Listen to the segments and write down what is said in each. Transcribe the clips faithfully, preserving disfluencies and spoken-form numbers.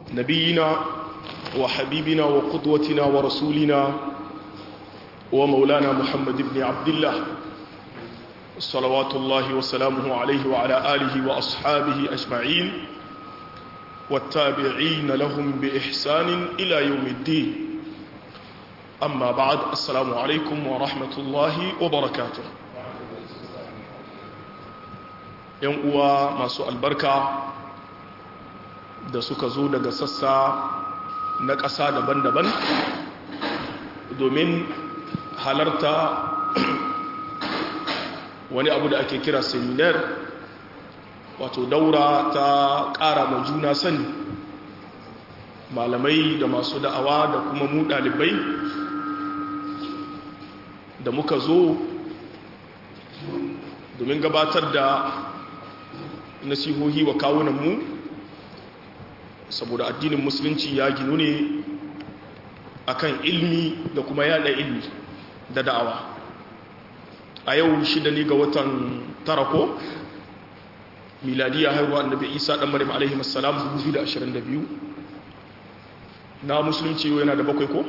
نبينا وحبيبنا وقدوتنا ورسولنا ومولانا محمد بن عبد الله صلوات الله وسلامه عليه وعلى آله وأصحابه أجمعين والتابعين لهم بإحسان إلى يوم الدين. أما بعد، السلام عليكم ورحمة الله وبركاته. ‘Yan uwa masu albarka da suka zo daga sassa na ƙasa daban-daban domin halarta wani abu da ake kira seminar, wato daura ta ƙara ma juna sani, malamai da masu da'awa da kuma mu ɗalibai da muka zo domin gabatar da nasihohi wa kawunanmu, saboda addinin musulunci ya ginu ne akan ilmi da kuma yada ilmi da da'awa. A yau shida ne ga watan tarako miladiya haihuwa annabi Isa dan Maryam alaihi assalam dubu biyu da ashirin da biyu, na musulunci yana da bakwai ko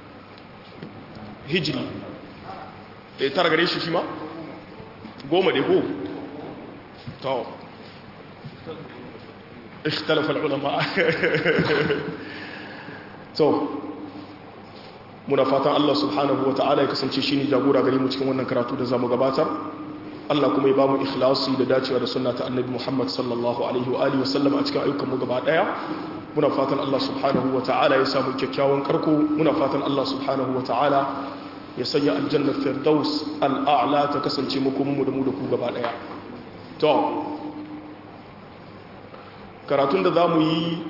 hijri da tara gare shi shi ma goma dai ko to ikhtalafa ulama to muna fatan Allah subhanahu wa ta'ala ya kasance shine jagora gare mu cikin wannan karatu da zamu gabatar. Allah kuma ya ba mu ikhlasi da dacewa da sunna ta annabi Muhammad sallallahu alaihi wa alihi wasallam a cikin ayyukan mu gaba daya. Muna fatan Allah subhanahu wa ta'ala ya samu kyakkyawan karko. Muna fatan Allah subhanahu wa ta'ala ya sanya aljanna firdaus al'a'la ta kasance mu kuma mu da mu da ku gaba daya. To karatun da zamu yi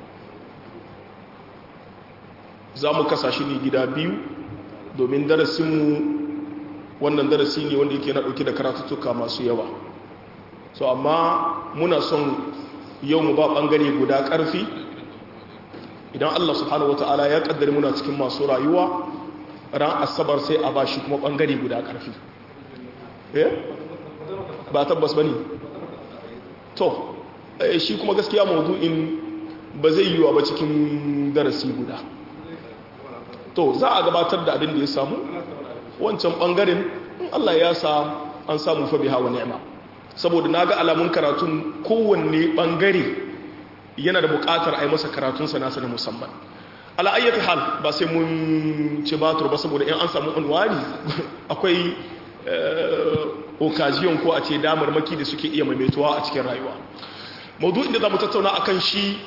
zamu kasa shi ne gida biyu, domin darasin mu wannan darasi ne wanda yake na ɗauke da karatuttuka masu yawa. So amma muna son yau mu ba ɓangare guda ƙarfi, idan Allah subhanahu wata'ala ya ƙaddari muna cikin masu rayuwa ran asabar sai a ba shi kuma ɓangare guda ƙarfi. eh ba tabbas ba ne to shi kuma gaskiya maudu'in ba zai yiwa ba cikin darasi guda. to za a gabatar da abin da ya samu wancan bangaren in Allah ya sa an samu fa biha wa ni'ma, saboda naga alamun karatun kowanne bangare yana da buƙatar a yi masa karatun sa nasa da musamman. Ala ayyati hal ba sai mun ci batur ba, saboda in an samu unwani akwai occasion ko a ce damar maki da suke iya maimaituwa a cikin rayuwa. Maudu'in da zamu tattauna akan shi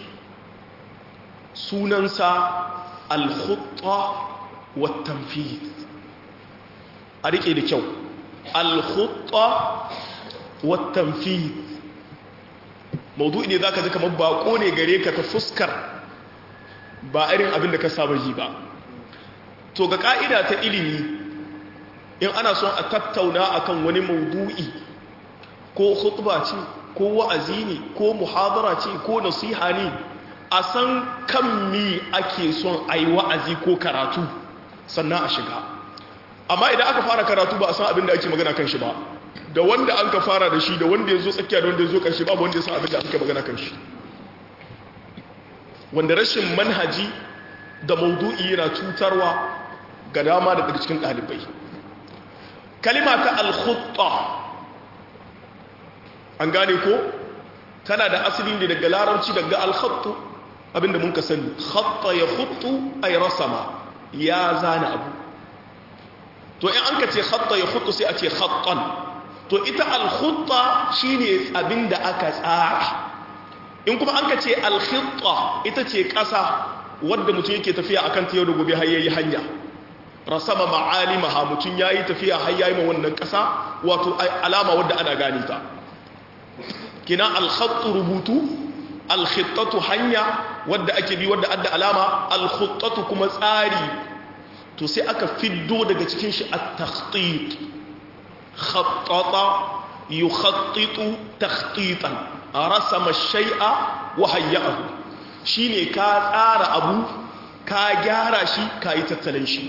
sunansa al-khutta wa tanfidh. A riƙe da kyau, al-khutta wa tanfidh maudu'i ne zaka ji kamar bako ne gare ka ta fuskar ba irin abin da ka saba ji ba. To ga ka'ida ta ilimi, in ana son a tattauna akan wani maudu'i, ko khutba ce ko wa'azi ne ko muhadara ce ko nasiha ne, a san kan mi ake son a yi wa'azi ko karatu sannan a shiga. Amma idan aka fara karatu ba a san abin da ake magana kan shi ba, da wanda an ka fara da shi da wanda ya zo tsakiya da wanda ya zo ƙarshe babu wanda ya san abin da ake magana kan shi, wanda rashin manhaji da maudu'i yana cutarwa ga dama daga cikin ɗalibai. Kalima ta al-khutta, an gane ko, tana da asali ne daga larabci, daga al-khattu, abinda mun ka sani khatta ya khuttu ay rasama, ya zana abu. To in an ka ce khatta ya khuttu sai a ce khattan. To ita al-khutta shine abinda aka tsara. In kuma an ka ce al-khitta ita ce ƙasa wadda mutum yake tafiya akan ta yau da gobe har yayi hanya. Rasama ma'alimaha, mutum yayi tafiya har yayi ma wannan ƙasa wato alama wadda ana gane ta. Kina al-khattu rubutu, al-khittatu hanya wadda ake bi wadda adda alama, al-khuttatu kuma tsari. To sai aka fiddo daga cikin shi at-takhtit. Khattata yukhattitu takhtitan, rasama shay'a wa hayya'ahu. Shine ka tsara abu, ka gyara shi, ka yi tattalin shi.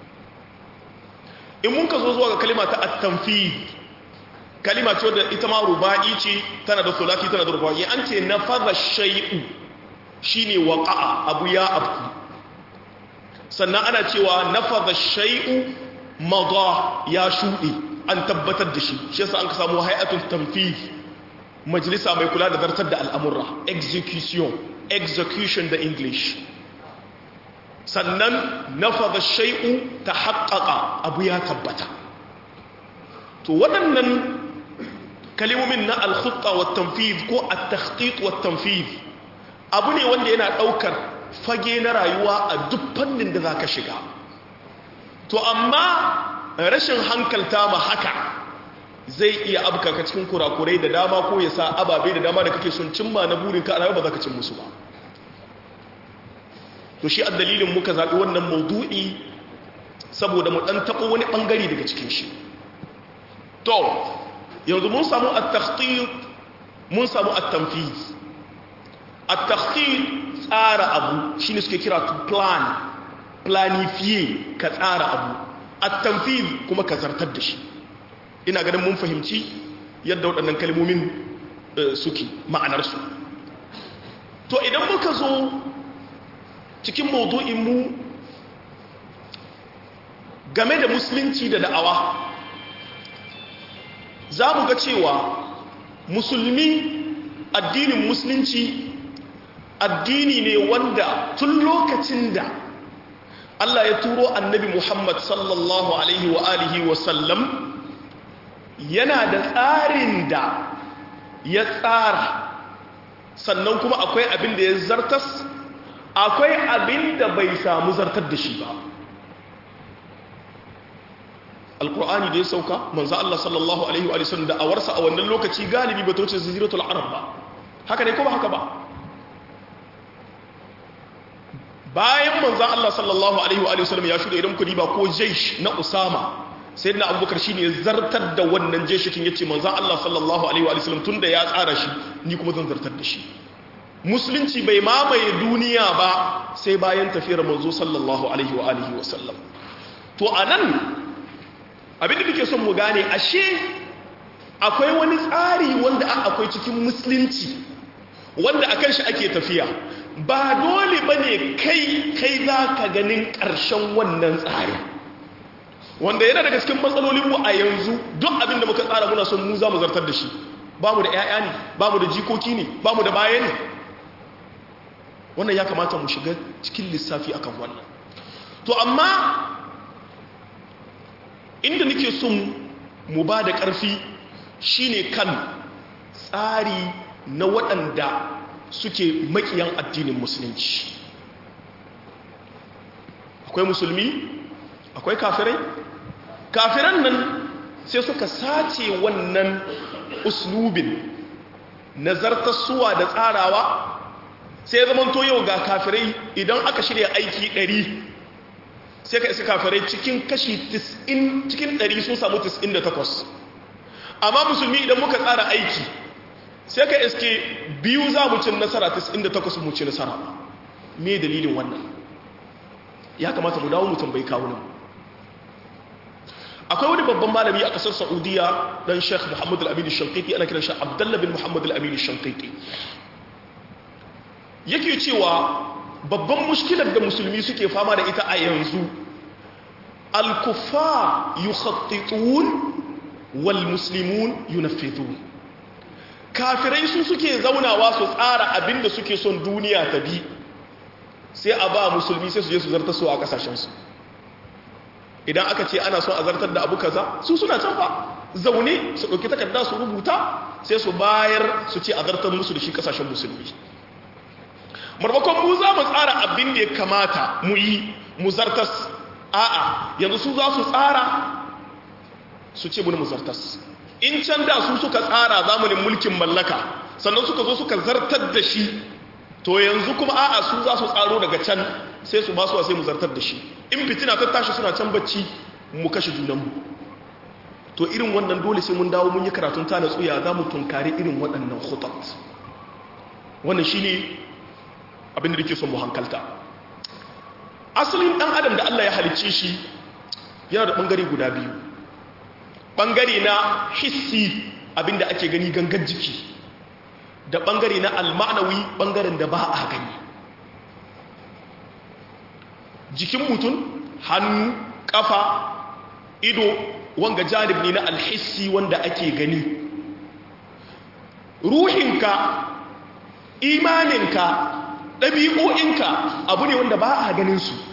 In mun ka zo zuwa ga kalima ta at-tanfid, kalima ce wadda ita ma ruba'i ce, tana da sulati tana da ruba'i. An ce nafadha shay'u, shine waqa'a abu ya afku sannan ana cewa nafadha shay'u madha ya shudi an tabbatar da shi shi yasa an ka samu hay'atul tanfidh majalisa mai kula da zartar da al'amurra execution execution da english sannan nafadha shay'u tahaqqaqa abu ya tabbata to waɗannan kalimomin na al-khutta wa tanfidh ko at-takhtit wa tanfidh abu ne wanda yana daukar fage na rayuwa a duk fannin da zaka shiga to amma rashin hankalta ma haka zai iya abkaka cikin kurakurai da dama ko ya sa ababe da dama da kake son cimma na burinka a rayuwa ba za ka cin musu ba to shi a dalilin muka zaɓi wannan maudu'i saboda mu ɗan taɓa wani ɓangare daga cikin shi to yanzu mun samu at-takhtit mun samu at-tanfiz at-takhtit tsara abu shine suke kira to plan planifier ka tsara abu at-tanfiz kuma ka zartar da shi ina ganin mun fahimci yadda waɗannan kalmomin suke ma'anarsu to idan muka zo cikin maudu'in mu game da musulunci da da'awa za mu ga cewa musulmi addinin musulunci addini ne wanda tun lokacin da Allah ya turo annabi Muhammad sallallahu alaihi wa alihi wa sallam yana da tsarin da ya tsara sannan kuma akwai abin da ya zartas akwai abin da bai samu zartar da shi ba alkur'ani da ya sauka manzo Allah sallallahu alaihi wa sallam da awarsa a wannan lokaci galibi ba ta wuce zaziratul arab ba haka ne ko ba haka ba bayan manzo Allah sallallahu alaihi wa sallam ya shuɗe idan ku riba ko jaysh na Usama sayyidina Abubakar shine ya zartar da wannan jayshikin yace manzo Allah sallallahu alaihi wa sallam tunda ya tsara shi ni kuma zan zartar da shi musulunci bai mamaye duniya ba sai bayan tafiyar manzo sallallahu alaihi wa alihi wa sallam to anan abin da nake son mu gane ashe akwai wani tsari wanda akwai cikin musulunci wanda akan shi ake tafiya ba dole bane kai kai zaka ganin ƙarshen wannan tsari wanda yana daga cikin matsalolin mu a yanzu duk abin da muka tsara muna son mu za mu zartar da shi ba mu da ƴaƴa ne ba mu da jikoki ne ba mu da baya ne wannan ya kamata mu shiga cikin lissafi akan wannan to amma inda nake son mu ba da ƙarfi shine kan tsari na waɗanda suke makiyan addinin musulunci akwai musulmi akwai kafirai kafiran nan sai suka sace wannan uslubin nazartarsuwa da tsarawa sai ya zama to yau ga kafirai idan aka shirya aiki ɗari sai ka isa kafirai cikin kashi tis'in cikin ɗari sun samu tis'in da takwas amma musulmi idan muka tsara aiki sai ka iske biyu za mu cin nasara tis'in da takwas mu ci nasara me dalilin wannan ya kamata mu dawo mu tambayi kawunan akwai wani babban malami a kasar saudiya dan sheikh muhammad al-amin al-shanqiti ana kiran shi abdullah bin muhammad al-amin al-shanqiti yake cewa babban mushkilar da musulmi suke fama da ita a yanzu al-kuffar yukhattitun wal muslimun yunaffidun kafirai su suke zaunawa su tsara abinda suke son duniya ta bi sai a ba musulmi sai su je su zartar su a kasashen su idan aka ce ana son a zartar da abu kaza su suna can ba zaune su dauki takarda su rubuta sai su bayar su ce a zartar musu da shi kasashen musulmi marmakon mu za mu tsara abin da ya kamata mu yi mu zartas a'a yanzu su za su tsara su ce mun mu zartas in can da su suka tsara zamanin mulkin mallaka sannan suka zo suka zartar da shi to yanzu kuma a'a su za su tsaro daga can sai su ba su sai mu zartar da shi in fitina ta tashi suna can bacci mu kashe junanmu to irin wannan dole sai mun dawo mun yi karatun ta natsuya za mu tunkari irin waɗannan khutat wannan shine abinda da ke son mu hankalta asalin dan adam da Allah ya halicce shi yana da bangare guda biyu bangare na hissi abinda ake gani gangan jiki da bangare na almanawi bangaren da ba a gani jikin mutum hannu kafa ido wanga janib ne na alhissi wanda ake gani ruhinka imaninka ɗabi'o'inka abu ne wanda ba a ganin su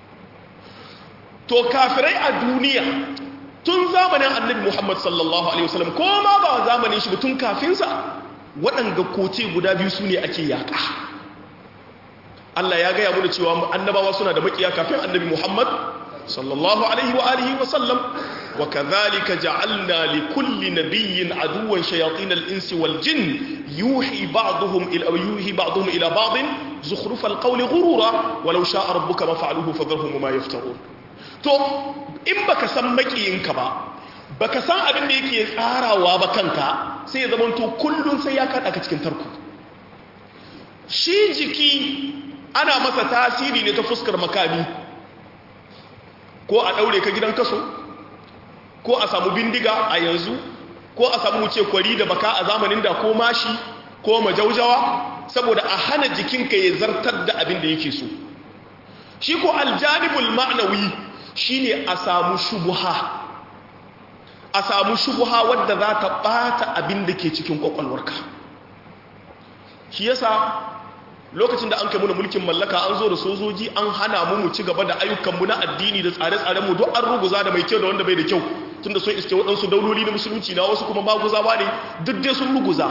to kafirai a duniya tun zamanin annabi Muhammad sallallahu alaihi wasallam ko ma ba zamanin shi ba tun kafinsa waɗanga koce guda biyu su ne ake yaƙa Allah ya gaya mana cewa annabawa suna da makiya kafin annabi Muhammad sallallahu alaihi wa alihi wasallam wa kadhalika ja'alna li kulli nabiyyin aduwwan shayatin al-insi wal jinn yuhi ba'dhum ila yuhi ba'dhum ila ba'd zukhruf al-qawli ghurura walau sha'a rabbuka ma fa'aluhu fadharhum ma yaftarun. To in baka san makiyinka ba baka san abin da yake tsarawa ba kanka sai ya zamanto kullun sai ya kada ka cikin tarko. Shi jiki ana masa tasiri ne ta fuskar makami, ko a daure ka gidan kaso, ko a samu bindiga a yanzu, ko a samu wuce kwari da baka a zamanin da, ko mashi ko majaujawa, saboda a hana jikinka ya zartar da abin da yake so. Shi ko aljanibul ma'nawi shine a samu shubuha, a samu shubuha wadda za ta bata abin da ke cikin kwakwalwarka. Shi yasa lokacin da an kai muna mulkin mallaka an zo da sojoji an hana mu mu ci gaba da ayyukanmu na addini da tsare-tsaren mu duk an ruguza da mai kyau da wanda bai da kyau, tunda sun iske waɗansu dauloli na musulunci na wasu kuma maguzawa ne duk dai sun ruguza.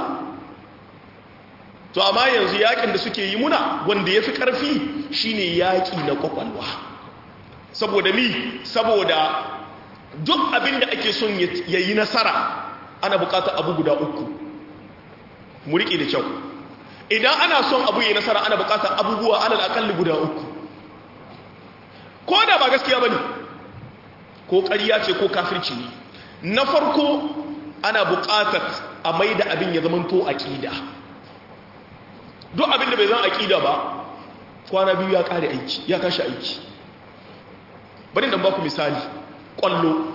To amma yanzu yakin da suke yi muna wanda ya fi ƙarfi shine yaƙi na kwakwalwa. Saboda mi saboda duk abin da ake son ya yi nasara ana buƙatar abu guda uku, mu riƙe da kyau. Idan ana son abu yi nasara ana bukatar abubuwa alal akalli guda uku, ko da ba gaskiya bane ko ƙarya ce ko kafirci ne. Na farko ana bukatar a maida abin ya zamanto aqida. Duk abin da bai zama aqida ba kwana biyu ya kare aiki, ya tashi aiki. Bari dan baku misali, kwallo.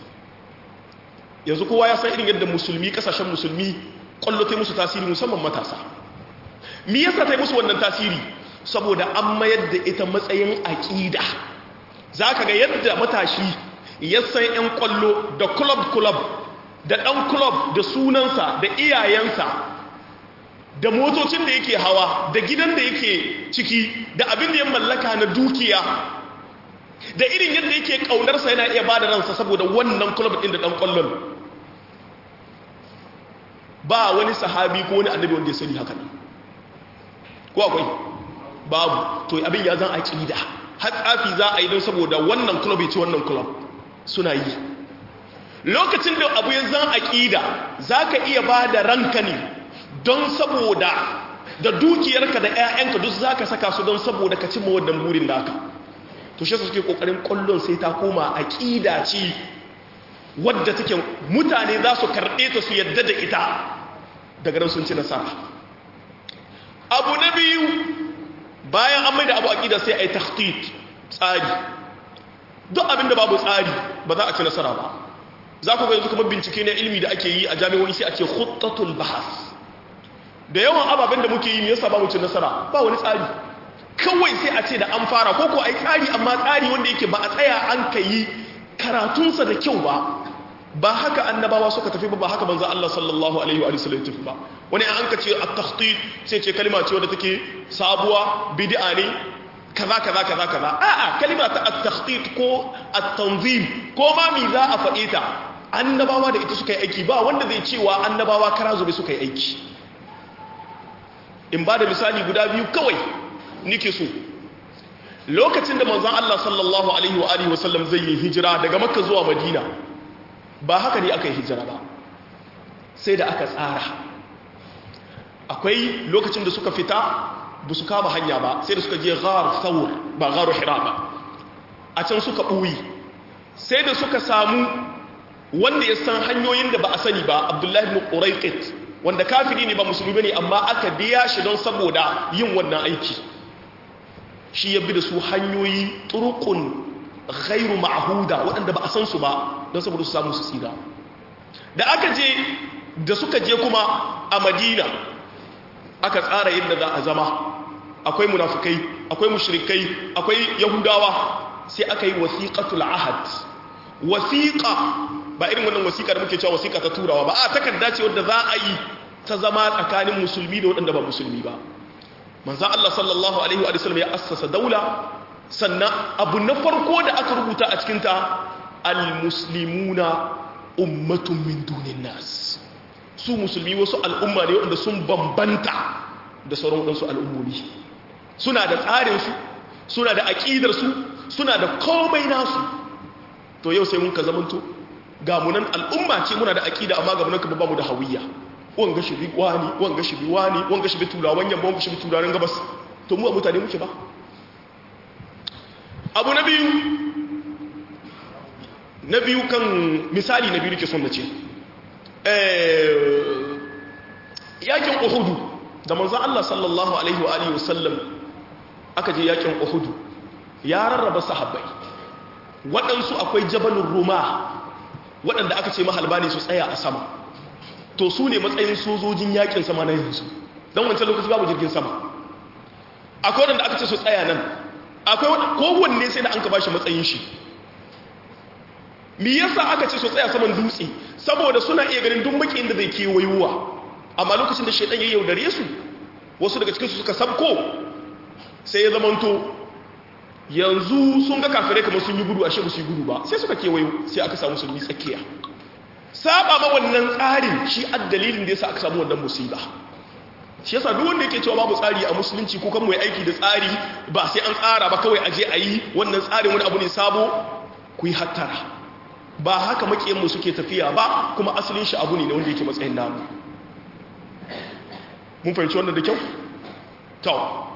Yanzu kowa ya san irin yadda musulmi kasashen musulmi kwallo ta musu tasiri musamman matasa. Me yasa ta yi musu wannan tasiri? Saboda an mayar da ita matsayin aƙida. Za ka ga yadda matashi ya san 'yan ƙwallo da club-club da ɗan club da sunansa da iyayensa da motocin da yake hawa da gidan da yake ciki da abin da ya mallaka na dukiya da irin yadda yake ƙaunarsa yana iya ba da ransa saboda wannan club ɗin da ɗan ƙwallon. Ba wani sahabi ko wani annabi wanda ya sani haka ne. Ko akwai babu. To abin ya zan aqida, har tsafi za a yi don saboda wannan club ya ci wannan club suna yi. Lokacin da abu ya zan aqida zaka iya ba da ranka ne don saboda da dukiyarka da ƴaƴanka duk zaka saka su don saboda ka cimma wannan burin naka. To shi suke kokarin kullun sai ta koma aqida ce wadda take mutane za su karbe ta su yadda da ita, daga nan sun ci nasara. Abu na biyu bayan an maida abu aqida sai ai takhtit, tsari. Duk abinda babu tsari ba za a ci nasara ba. Za ku ga yanzu kuma bincike na ilimi da ake yi a jami'o'i sai a ce khuttatul bahas. Da yawan ababen da muke yi me yasa ba mu ci nasara? Ba wani tsari. Kawai sai a ce da an fara ko ko ai tsari amma tsari wanda yake ba a tsaya an kai karatunsa da kyau ba. Ba haka annabawa suka tafi ba, ba haka manzo Allah sallallahu alaihi wa sallam tafi ba. Wani an ka ce at-takhtit sai ce kalma ce wadda take sabuwa, bid'a ne, kaza kaza kaza kaza. A'a, kalma ta at-takhtit ko at-tanzim ko ma mi za a faɗe ta, annabawa da ita suka yi aiki, ba wanda zai cewa annabawa kara zube suka yi aiki. In ba da misali guda biyu kawai nike so. Lokacin da manzon Allah sallallahu alaihi wa alihi wa sallam zai yi hijira daga Makka zuwa Madina, ba haka ne aka yi hijira ba, sai da aka tsara. Akwai lokacin da suka fita ba su kama hanya ba, sai da suka je gharu thawr ba gharu hira ba, a can suka ɓuyi. Sai da suka samu wanda ya san hanyoyin da ba a sani ba, Abdullahi ibn Qurayqit, wanda kafiri ne ba musulmi bane amma aka biya shi don saboda yin wannan aiki. Shi ya bi da su hanyoyi turuqun ghairu ma'huda waɗanda ba a san su ba don saboda su samu su tsira. Da aka je da suka je kuma a Madina aka tsara yadda za a zama. akwai munafikai akwai mushrikai akwai yahudawa sai aka yi wasiqatul ahad wasiqa ba irin wannan wasiqa da muke cewa wasiqa ta turawa ba a takarda ce wanda za a yi ta zama tsakanin musulmi da waɗanda ba musulmi ba manzo Allah sallallahu alaihi wa sallam ya assasa daula sannan abu na farko da aka rubuta a cikin ta al-muslimuna ummatun min dunin nas su musulmi wasu al'umma ne wanda sun bambanta da sauran wadansu al'ummomi suna da tsarinsu suna da aƙidarsu suna da komai nasu to yau sai mun ka zamanto ga munan al'umma ce muna da aƙida amma ga munan ka ba mu da hawiyya wanga shi bi wani wanga shi bi wani wanga shi bi turawan yamma wanga shi bi turawan gabas to mu a mutane muke ba abu na biyu na biyu kan misali na biyu nake son na ce yakin uhudu da manzon Allah sallallahu alaihi wa alihi wasallam aka je yakin uhudu ya rarraba sahabbai waɗansu akwai jabalur ruma waɗanda aka ce mahalba ne su tsaya a sama to su ne matsayin sojojin yakin sama na yanzu don wancan lokaci babu jirgin sama akwai waɗanda aka ce su tsaya nan akwai kowanne sai da an ka bashi matsayin shi me yasa aka ce su tsaya saman dutse saboda suna iya ganin duk makiyin da zai kewayowa amma lokacin da shaidan ya yaudare su wasu daga cikinsu suka sabko sai ya zamanto yanzu sun ga kafirai kamar sun yi gudu ashe ba su yi gudu ba sai suka kewayo sai aka samu musulmi tsakiya saba ma wannan tsarin shi addalilin da yasa aka samu wannan musiba shi yasa duk wanda yake cewa babu tsari a musulunci ko kan mu yi aiki da tsari ba sai an tsara ba kawai aje a yi wannan tsarin wani abu ne sabo ku yi hattara ba haka makiyanmu suke tafiya ba kuma asalin shi abu ne na wanda yake matsayin namu mun fahimci wannan da kyau? to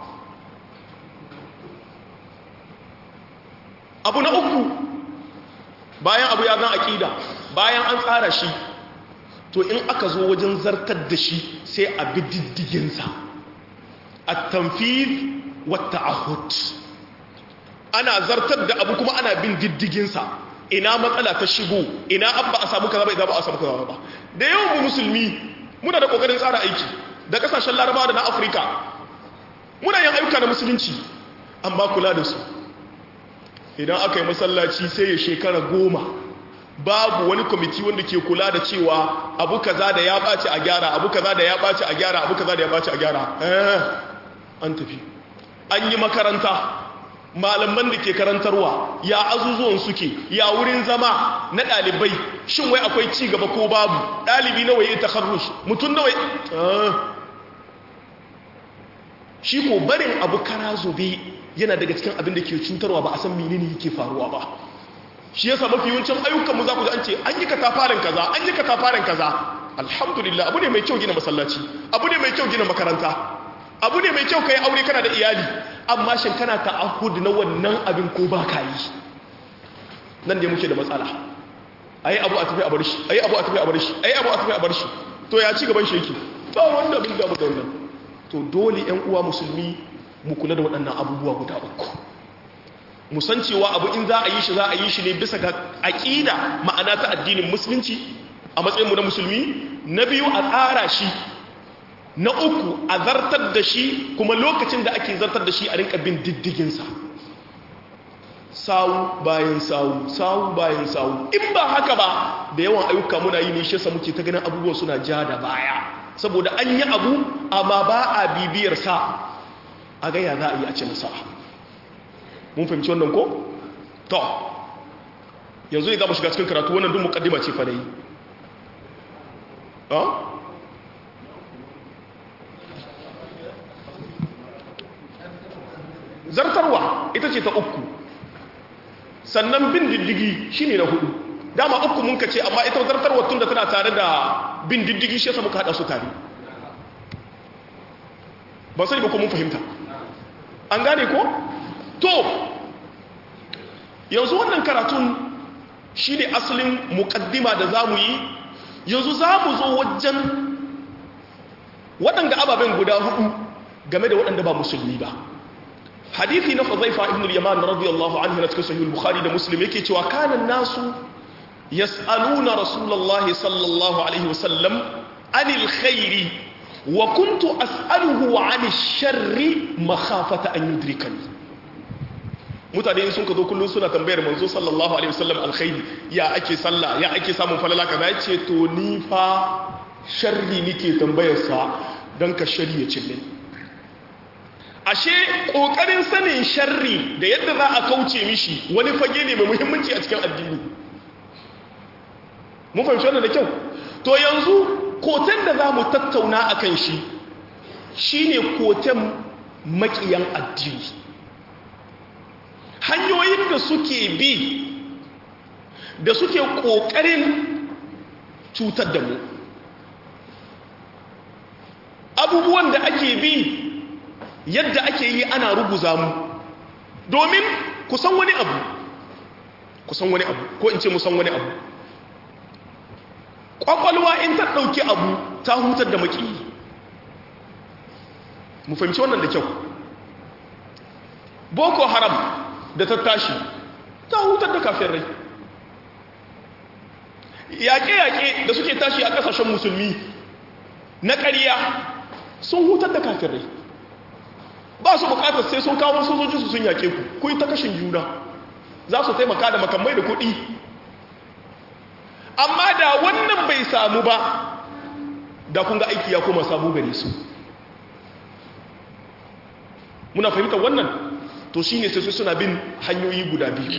abu na uku bayan abu ya zan aƙida bayan an tsara shi to in aka zo wajen zartar da shi sai a bi diddiginsa a tamfir wata ahud ana zartar da abu kuma ana bin diddiginsa ina matsala ta shigo ina abba a samu kaza ba idan ba a samu kaza ba da yawan mu musulmi muna da kokarin tsara aiki da kasashen larabawa da na afirka muna yin ayyuka na musulunci an ba kula da su idan aka yi masallaci sai ya shekara goma babu wani kwamiti wanda ke kula da cewa abu kaza da ya ɓaci a gyara abu kaza da ya ɓaci a gyara abu kaza da ya ɓaci a gyara eh an tafi an yi makaranta malaman da ke karantarwa ya azuzuwan suke ya wurin zama na ɗalibai shin wai akwai ci gaba ko babu ɗalibi nawa ya takharrush mutum nawa shi ko barin abu kara zobe yana daga cikin abin da ke cutarwa ba a san menene yake faruwa ba shi yasa mafi yawancin ayyukan mu za ku ji an ce an yi katafaren kaza an yi katafaren kaza alhamdulillah abu ne mai kyau gina masallaci abu ne mai kyau gina makaranta abu ne mai kyau kai aure kana da iyali amma shin kana ta'ahud na wannan abin ko ba ka yi nan da muke da matsala ayi abu a tafi a bar shi ayi abu a tafi a bar shi ayi abu a tafi a bar shi to ya ci gaban shi yake to wannan abin da mu da wannan to dole ƴan uwa musulmi mu kula da waɗannan abubuwa guda uku mu san cewa abu in za a yi shi za a yi shi ne bisa ga aqida ma'ana ta addinin musulunci a matsayin mu na musulmi na biyu a tsara shi na uku a zartar da shi kuma lokacin da ake zartar da shi a rinka bin diddiginsa sawu bayan sawu sawu bayan sawu in ba haka ba da yawan ayyuka muna yi ne shi yasa muke ta ganin abubuwan suna ja da baya saboda an yi abu amma ba a bibiyar sa a ga ya za a yi a ci nasara mun fahimci wannan ko to yanzu ne za mu shiga cikin karatu wannan duk mukaddima ce fa dai zartarwa ita ce ta uku sannan bin diddigi shine na hudu dama uku mun kace amma ita zartarwa tun da tana tare da bin diddigi shi yasa muka hada su tare ba sai ba ko mun fahimta an gane ko to yanzu wannan karatun shine asalin muqaddima da zamu yi yanzu zamu zo wajen waɗanda ababen guda hudu game da waɗanda ba musulmi ba hadithi na Hudhaifa ibn al-Yaman radiyallahu anhu na cikin sahih al-Bukhari da Muslim yake cewa kana nasu yas'aluna Rasulullahi sallallahu alaihi wasallam anil khairi wa kuntu as'aluhu 'ani sharri makhafata an yudrikani mutane sun ka zo kullum suna tambayar manzo sallallahu alaihi wasallam alkhairi ya ake sallah ya ake samun falala kaza yace to ni fa sharri nike tambayar sa dan ka shari'a cin ashe kokarin sanin sharri da yadda za a kauce mishi wani fage ne mai muhimmanci a cikin addini mun fahimci wannan da kyau to yanzu koten da za mu tattauna akan shi shine koten makiyan addini hanyoyin da suke bi da suke ƙoƙarin cutar da mu abubuwan da ake bi yadda ake yi ana ruguza mu domin kusan wani abu kusan wani abu ko in ce musan wani abu ƙwaƙwalwa in ta ɗauki abu ta hutar da maƙiyi mu fahimci wannan da kyau boko haram da ta tashi ta hutar da kafin rai yaƙe-yaƙe da suke tashi a ƙasashen musulmi na ƙarya sun hutar da kafin rai ba su buƙatar sai sun kawo sojojinsu sun yaƙe ku ku yi ta kashin juna za su taimaka da makamai da kuɗi amma da wannan bai samu ba da kun ga aiki ya koma samu gare su muna fahimtar wannan to shi ne sai suna bin hanyoyi guda biyu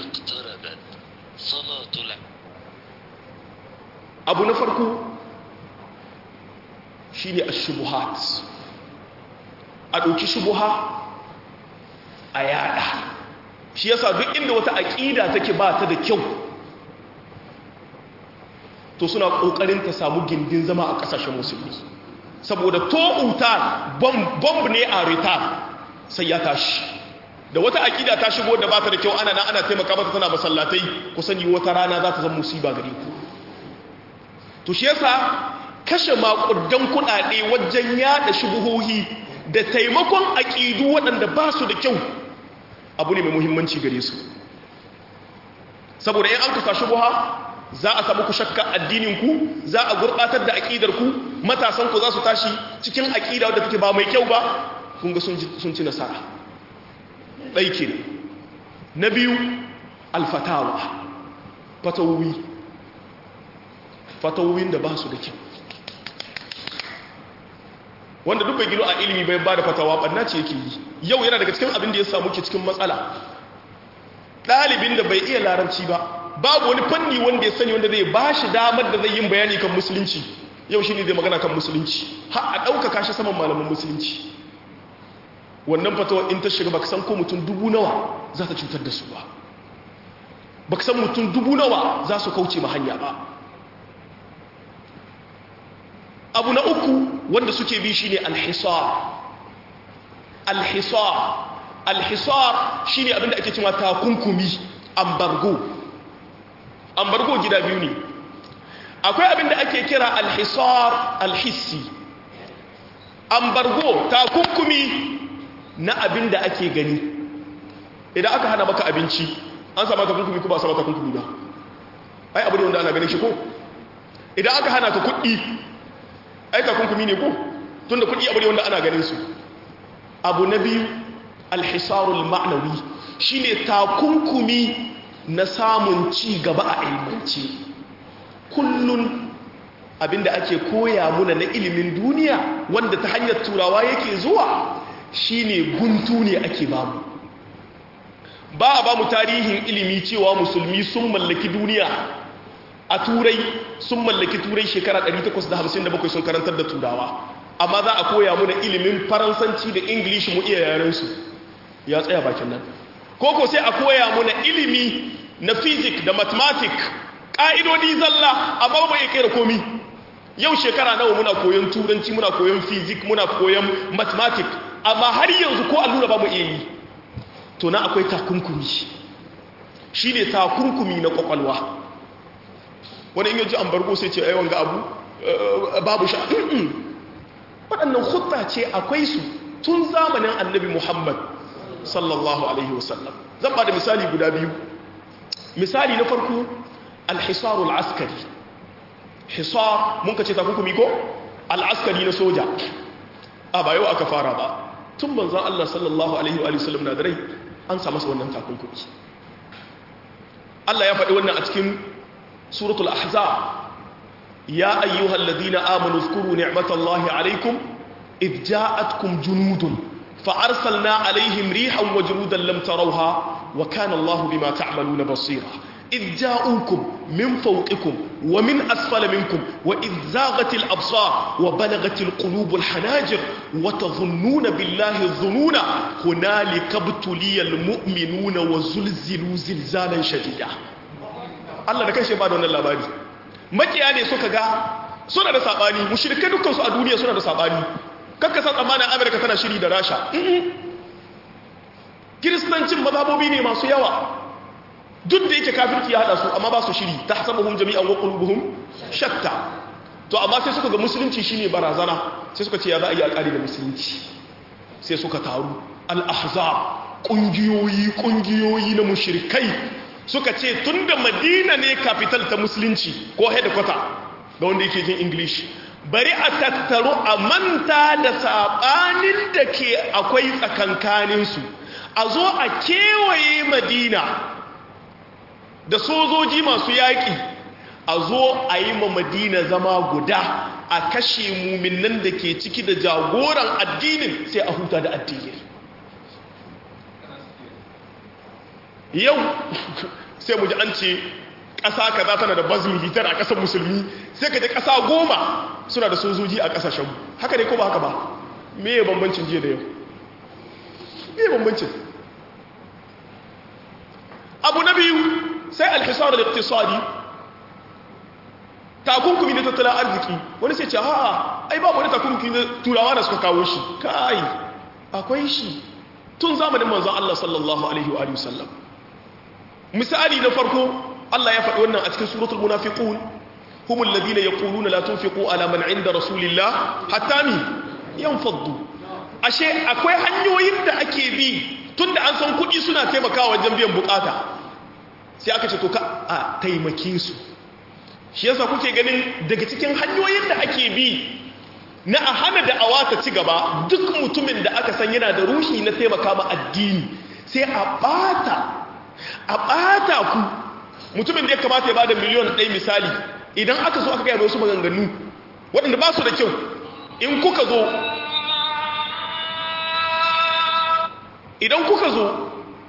abu na farko shi ne a shubuhat a ɗauki shubuha a yada shi yasa duk inda wata aƙida take ba ta da kyau to suna ƙoƙarin ta samu gindin zama a ƙasashen musulmi saboda to'uta bomb ne a rita sai ya tashi da wata aƙida ta shigo da ba ta da kyau ana nan ana taimaka mata tana masallatai ku sani wata rana za ta zama musiba gare ku to shi yasa kashe maƙudan kuɗaɗe wajen yada shubuhohi da taimakon aƙidu waɗanda ba su da kyau abu ne mai muhimmanci gare su saboda in an kasa shubuha za a samu ku shakka addininku za a gurɓatar da aƙidarku matasanku za su tashi cikin aƙida wadda take ba mai kyau ba kun ga sun ci nasara ɗaike na biyu alfatawa fatawowi fatawowin da ba su da kyau wanda duk bai gino a ilimi bai ba da fatawa ɓanna ce yake yi yau yana daga cikin abin da ya samu ke cikin matsala ɗalibin da bai iya larabci ba babu wani fanni wanda ya sani wanda zai ba shi damar da zai yin bayani kan musulunci yau shi ne zai magana kan musulunci har a ɗaukaka shi saman malaman musulunci wannan fatawa in ta shiga baka san ko mutum dubu nawa za ta cutar da su ba baka san mutum dubu nawa za su kauce ma hanya ba abu na uku wanda suke bi shine alhisar alhisar alhisar shine abinda ake cewa takunkumi ambargo ambargo gida biyu ne akwai abinda ake kira alhisar alhissi ambargo takunkumi na abinda ake gani idan aka hana maka abinci an sama takunkumi ko ba sama takunkumi ba ai abu ne wanda ana ganin shi ko idan aka hana ka kuɗi ai takunkumi ne ko tunda kuɗi abu ne wanda ana ganin su abu na biyu alhisarul ma'nawi shine takunkumi na samun ci gaba a ilmance kullun abinda ake koya muna na ilimin duniya wanda ta hanyar turawa yake zuwa shine guntu ne ake bamu ba a bamu tarihin ilimi cewa musulmi sun mallaki duniya a turai sun mallaki turai shekara ɗari takwas da hamsin da bakwai sun karantar da turawa amma za a koya muna ilimin faransanci da ingilishi mu iya yarensu ya tsaya bakin nan koko sai a koya muna ilimi na fizik da mathematic ƙa'idodi zalla amma ba ya kera komi yau shekara nawa muna koyon turanci muna koyon fizik muna koyon mathematic amma har yanzu ko allura ba mu iya yi to na akwai takunkumi shi ne takunkumi na kwakwalwa wani in yaji an bargo sai ce ai wanga abu babu sha waɗannan hutta ce akwai su tun zamanin annabi muhammad sallallahu alaihi wasallam zan ba da misali guda biyu misali na farko alhisarul askari hisar mun ka ce takunkumi ko al'askari na soja a ba yau aka fara ba tun manzon Allah sallallahu alaihi wa sallam na da rai an sa masa wannan takunkumi Allah ya faɗi wannan a cikin suratul ahzab ya ayyuhal ladina amanu zkuru ni'matallahi alaikum id ja'atkum junudun fa arsalna alaihim rihan wa junudan lam tarawha wa kana Allahu bima ta'maluna basira id ja'ukum min fawqikum wa min asfala minkum wa id zaghatil absar wa balagatil qulubul hanajir wa tadhunnuna billahi dhununa hunalika btuliyal mu'minuna wa zulzilu zilzalan shadida Allah da kanshi ba da wannan labari makiya ne suka ga suna da sabani mushrikai dukkan su a duniya suna da sabani kakka san tsammanin America tana shiri da Rasha kiristancin mazhabobi ne masu yawa duk da yake kafirci ya hada su amma ba su shiri tahsabuhum jami'an wa qulubuhum shatta to amma sai suka ga musulunci shine barazana sai suka ce ya za a yi alƙari da musulunci sai suka taru al-ahzab kungiyoyi kungiyoyi na mushrikai suka ce tunda Madina ne capital ta musulunci ko headquarter ga wanda yake jin English bari a tattaro a manta da sabanin da ke akwai tsakankanin su a zo a kewaye Madina da sojoji masu yaƙi a zo a yi ma Madina zama guda a kashe muminan da ke ciki da jagoran addinin sai a huta da addinin yau sai mu ji an ce ƙasa kaza tana da bazmi hitar a ƙasar musulmi sai ka ji ƙasa goma suna da sojoji a ƙasashen haka ne ko ba haka ba me ya bambancin jiya da yau me ya bambancin abu na biyu sai alhisar al-iqtisadi takunkumi na tattalin arziki wani sai ce ha ai babu wani takunkumi na turawa da suka kawo shi kai akwai shi tun zamanin manzon Allah sallallahu alaihi wa alihi wasallam misali na farko Allah ya faɗi wannan a cikin suratul munafiqun humul ladina yaquluna la tunfiqu ala man 'inda rasulillah hatta mi yanfaddu ashe akwai hanyoyin da ake bi tunda an san kuɗi suna taimakawa wajen biyan bukata sai aka ce to ka a taimake su shi yasa kuke ganin daga cikin hanyoyin da ake bi na a hana da'awa ta ci gaba duk mutumin da aka san yana da ruhi na taimaka ma addini sai a bata a bata ku mutumin da ya kamata ya bada miliyon ɗaya misali idan aka zo aka gaya da wasu maganganu waɗanda ba su da kyau in kuka zo idan kuka zo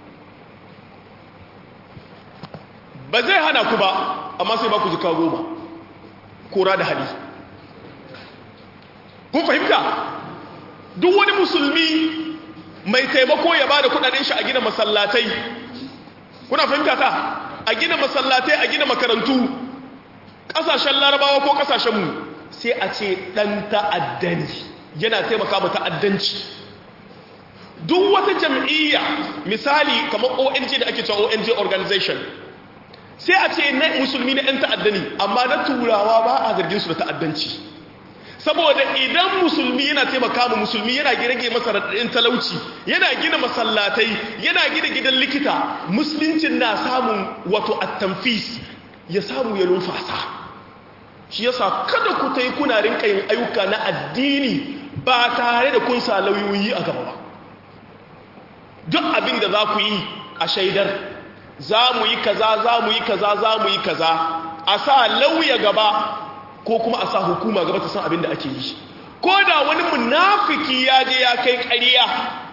ba zai hana ku ba amma sai ba ku jika goma kora da hali kun fahimta duk wani musulmi mai taimako ya ba da kudaden shi a gina masallatai kuna fahimta ta a gina masallatai a gina makarantu kasashen larabawa ko kasashenmu sai a ce dan ta'addani yana taimaka ma ta'addanci duk wata jam'iyya misali kamar O N G da ake cewa O N G organization sai a ce na musulmi na 'yan ta'addani amma na turawa ba a zargin su da ta'addanci saboda idan musulmi yana taimaka ma musulmi yana rage masa raɗaɗin talauci yana gina masallatai yana gina gidan likita musuluncin na samun wato attamfis ya samu ya numfasa shi yasa kada ku ta yi kuna rinka yin ayyuka na addini ba tare da kun sa lauyoyi a gaba ba duk abin da za ku yi a shaidar za mu yi kaza za mu yi kaza za mu yi kaza a sa lauya gaba ko kuma a sa hukuma gaba ta san abin da ake yi ko da wani munafiki ya je ya kai ƙarya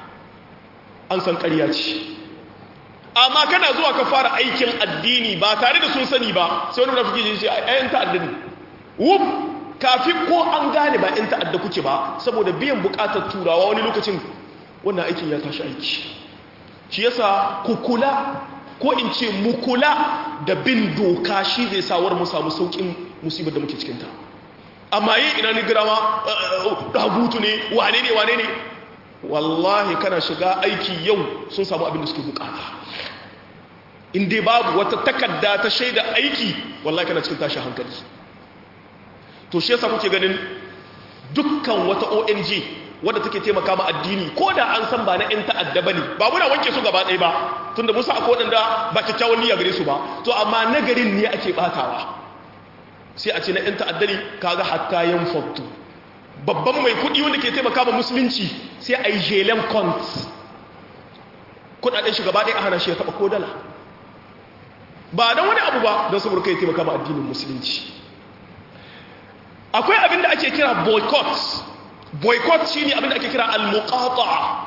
an san ƙarya ce amma kana zuwa ka fara aikin addini ba tare da sun sani ba sai wani munafiki ya ce ayyan ta'addani wuf kafin ko an gane ba yan ta'adda kuke ba saboda biyan bukatar turawa wani lokacin wannan aikin ya tashi aiki shi yasa ku kula ko in ce mu kula da bin doka shi zai sawar mu samu saukin musibar da muke cikinta amma yi ina ni girama dagutu ne wane ne wane ne wallahi kana shiga aiki yau sun samu abin da suke bukata in dai babu wata takarda ta shaida aiki wallahi kana cikin tashin hankali to shi yasa kuke ganin dukkan wata O N G wadda take taimaka ma addini ko da an san ba na 'yan ta'adda ba ne ba muna wanke su gaba ɗaya ba tun da musa akwai waɗanda ba kyakkyawan niyya gare su ba to amma nagarin ne ake ɓatawa sai a ce na 'yan ta'adda ne kaga hatta yan fattu babban mai kudi wanda ke taimaka ma musulunci sai a yi jelen kont kudaden shi gaba ɗaya a hana shi ya taɓa ko dala ba don wani abu ba don saboda kai taimaka ma addinin musulunci. Akwai abinda ake kira boycott. Boycott shine abinda ake kira al-muqata'a.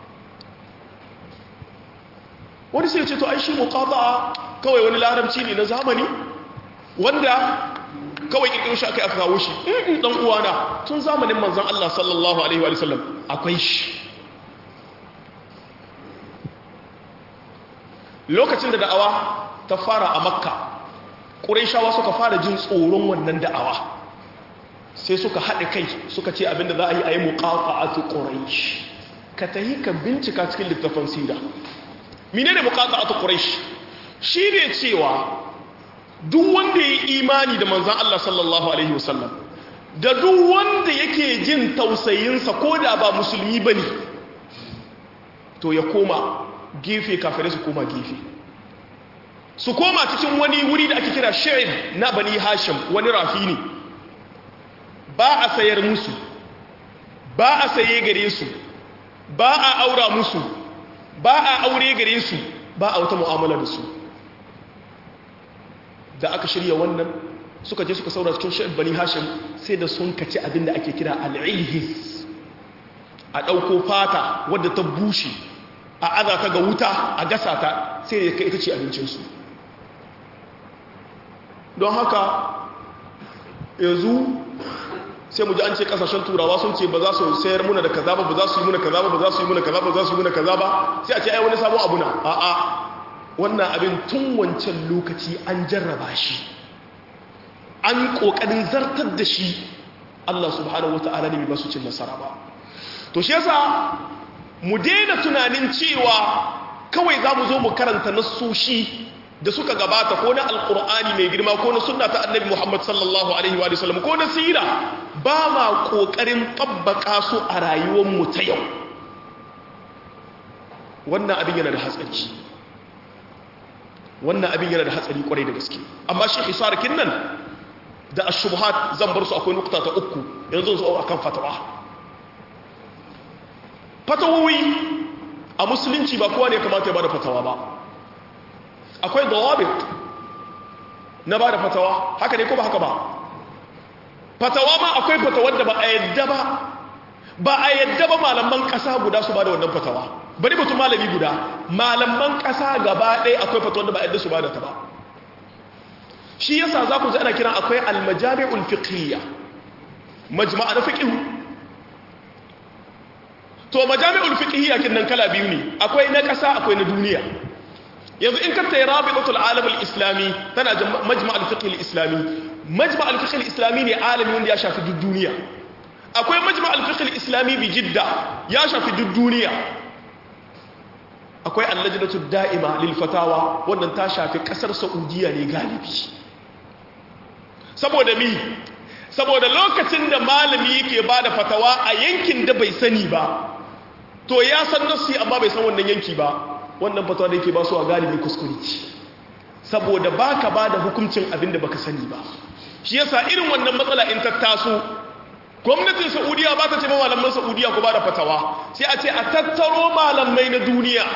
Wani sai ya ce to ai shi muqata'a kawai wani larabci ne na zamani wanda kawai kirkirin shi aka aka kawo shi. In dan uwana tun zamanin manzon Allah sallallahu alaihi wa sallam akwai shi. Lokacin da da'awa ta fara a Makka, Qurayshawa suka fara jin tsoron wannan da'awa. Sai suka haɗe kai suka ce abinda za a yi a yi muqata'atu Quraysh. Ka tahi ka bincika cikin littafin sira. Menene muqata'atu Quraysh? Shine cewa duk wanda ya yi imani da manzon Allah sallallahu alaihi wasallam da duk wanda yake jin tausayinsa ko da ba musulmi bane to ya koma gefe kafirai su koma gefe. Su koma cikin wani wuri da ake kira Shi'ib na Bani Hashim, wani rafi ne. Ba a sayar musu, ba a saye gare su, ba a aura musu, ba a aure gare su, ba a wata mu'amala da su. Da aka shirya wannan suka je suka saura cikin Shi'ib Bani Hashim sai da sun kaci abinda ake kira al-ilhis. A ɗauko fata wadda ta bushe, a aza ta ga wuta, a gasa ta sai da ita ce abincinsu. Don haka yanzu sai mu ji an ce kasashen turawa sun ce ba za su sayar muna da kaza ba, ba za su yi muna kaza ba, ba za su yi muna kaza ba, ba za su yi muna kaza ba, sai a ce ai wani sabon abu na. A'a, wannan abin tun wancan lokaci an jarraba shi, an kokarin zartar da shi, Allah subhanahu wata'ala ne bai ba su cin nasara ba. To shi yasa mu daina tunanin cewa kawai za mu zo mu karanta nassoshi da suka gabata ko na alkur'ani mai girma ko na sunna ta annabi Muhammad sallallahu alaihi wa sallam ko na sira, ba ma kokarin tabbaka su a rayuwar mu ta yau. Wannan abin yana da hatsari, wannan abin yana da hatsari kwarai da gaske. Amma shi hisarkin nan da ashubhat zan bar su, akwai nukta ta uku yanzu zo akan fatawa. Fatawoyi a musulunci ba kowa ne kamata ya bada fatawa ba. Akwai dawabit na bada fatawa, haka ne ko ba haka ba? Fatawa ma akwai fatawar da ba a yadda ba, ba a yadda ba malaman ƙasa guda su bada wannan fatawa. Bari mutum malami guda, malaman ƙasa gaba ɗaya akwai fatawar da ba a yadda su bada ta ba. Shi yasa za ku ji ana kiran akwai almajami'ul fiqhiyya, majma'a na fiqh. To majami'ul fiqhiyya kin nan kala biyu ne, akwai na ƙasa akwai na duniya. Yanzu in ka tayi rabitatul alam al-islami tana majma' al-fiqh al-islami. Majma' al-fiqh al-islami ne alami wanda ya shafi duk duniya. Akwai majma' al-fiqh al-islami bi Jidda, ya shafi duk duniya. Akwai al-lajnatu da'ima lil fatawa, wannan ta shafi kasar Saudiya ne galibi. Saboda mi? Saboda lokacin da malami yake bada fatawa a yankin da bai sani ba, to ya san nasi amma bai san wannan yanki ba. Wannan fatawa da yake ba su a galibi kuskure ce, saboda baka ba da hukuncin abin da baka sani ba. Shi yasa irin wannan matsala in ta taso, gwamnatin Saudiya ba ta ce ba malaman Saudiya ku ba da fatawa, sai a ce a tattaro malamai na duniya